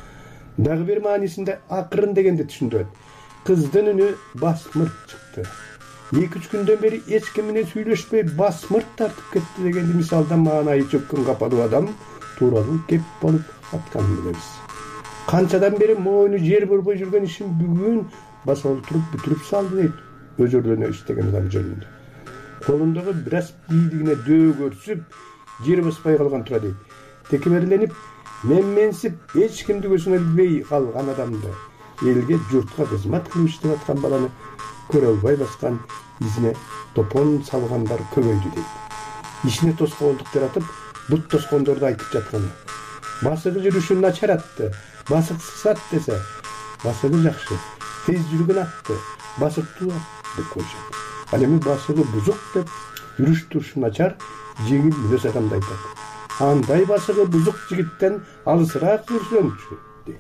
Дагы бир маанисинде акырын дегенди түшүндүрөт. Кыздын үнү басмырт чыкты. 2-3 күндөн бери эч ким менен сүйлөшпөй басмырт тартып кетти дегенди мисалдан маанайы чөккөн капалуу адам тууралуу кеп болуп атканын билебиз. Канчадан бери мойну жер борбой жүргөн ишин бүгүн баса олтуруп бүтүрүп салды дейт өзөрлөнө иштеген адам жөнүндө. Колундагы бир аз бийлигине дөө көрсүп, жер баспай калган тура дейт. Текемерленип, менменсип, эч кимди көзүнө илбей калган адамды, элге, журтка кызмат кылып иштеп аткан баланы көрө албай баскан изине топон салгандар көбөйдү дейт. Ишине тоскоолдук жаратып, бут тоскондорду айтып жатканы. Басыгы жүрүшүн начар атты, басыксат десе, басыгы жакшы, тез жүргөн атты, басыктуу деп коюшат. Ал эми басыгы бузук деп жүрүш турушу начар, жеңил мүнөз адамды айтат. Андай басыгы бузук жигиттен алысыраак жүрсөңчү дейт.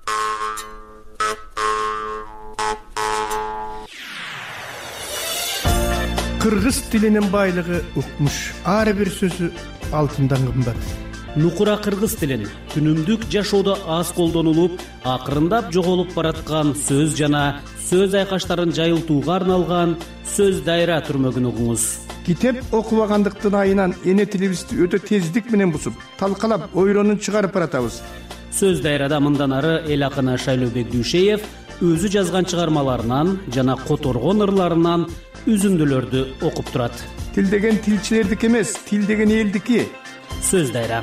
Кыргыз тилинин байлыгы укмуш. Ар бир сөзү алтындан кымбат. Нукура кыргыз тилин күнүмдүк жашоодо аз колдонулуп, акырындап жоголуп бараткан сөз жана сөз айкаштарын жайылтууга арналган сөз дайра түрмөгүн угуңуз. Китеп окубагандыктын айынан эне тилибизди өтө тездик менен бусуп, талкалап, ойронун чыгарып баратабыз. Сөз дайрада мындан ары эл акыны Шайлообек Дүйшеев өзү жазган чыгармаларынан жана которгон ырларынан үзүндүлөрдү окуп турат. Тил деген тилчилердики эмес, тил деген элдики. Сөз дайра.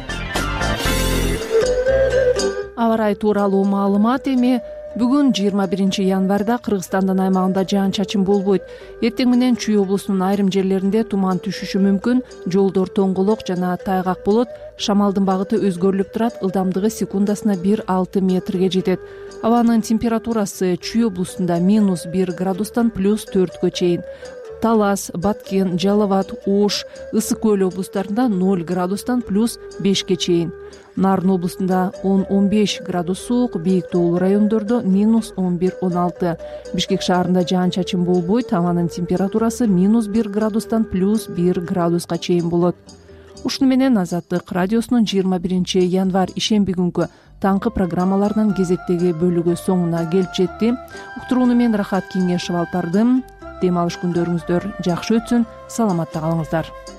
Аба ырайы тууралуу маалымат эми. Бүгүн 21 январда Кыргызстандын аймагында жаан-чачын болбойт. Эртең менен Чүй облусунун айрым жерлеринде туман түшүшү мүмкүн, жолдор тоңголок жана тайгак болот. Шамалдын багыты өзгөрүлүп турат, ылдамдыгы секундасына 1,6 метрге жетет. Абанын температурасы Чүй облусунда -1 градустан +4 чейин. Талас, Баткен, Жалал Абад, Ош, Ысык көл облустарында 0 градустан +5 чейин. Нарын облустунда 10-15 градус суук, бийик тоолуу райондордо -11-16. Бишкек шаарында жаан чачын болбойт, абанын температурасы -1 градустан +1 градуска чейин болот. Ушуну менен Азаттык радиосунун 21 январь ишемби күнкү таңкы программаларынын кезектеги бөлүгү соңуна келип жетти. Уктурууну мен Рахат Кеңешев алып бардым. Дем алыш күндөрүңүздөр жакшы өтсүн, саламатта калыңыздар.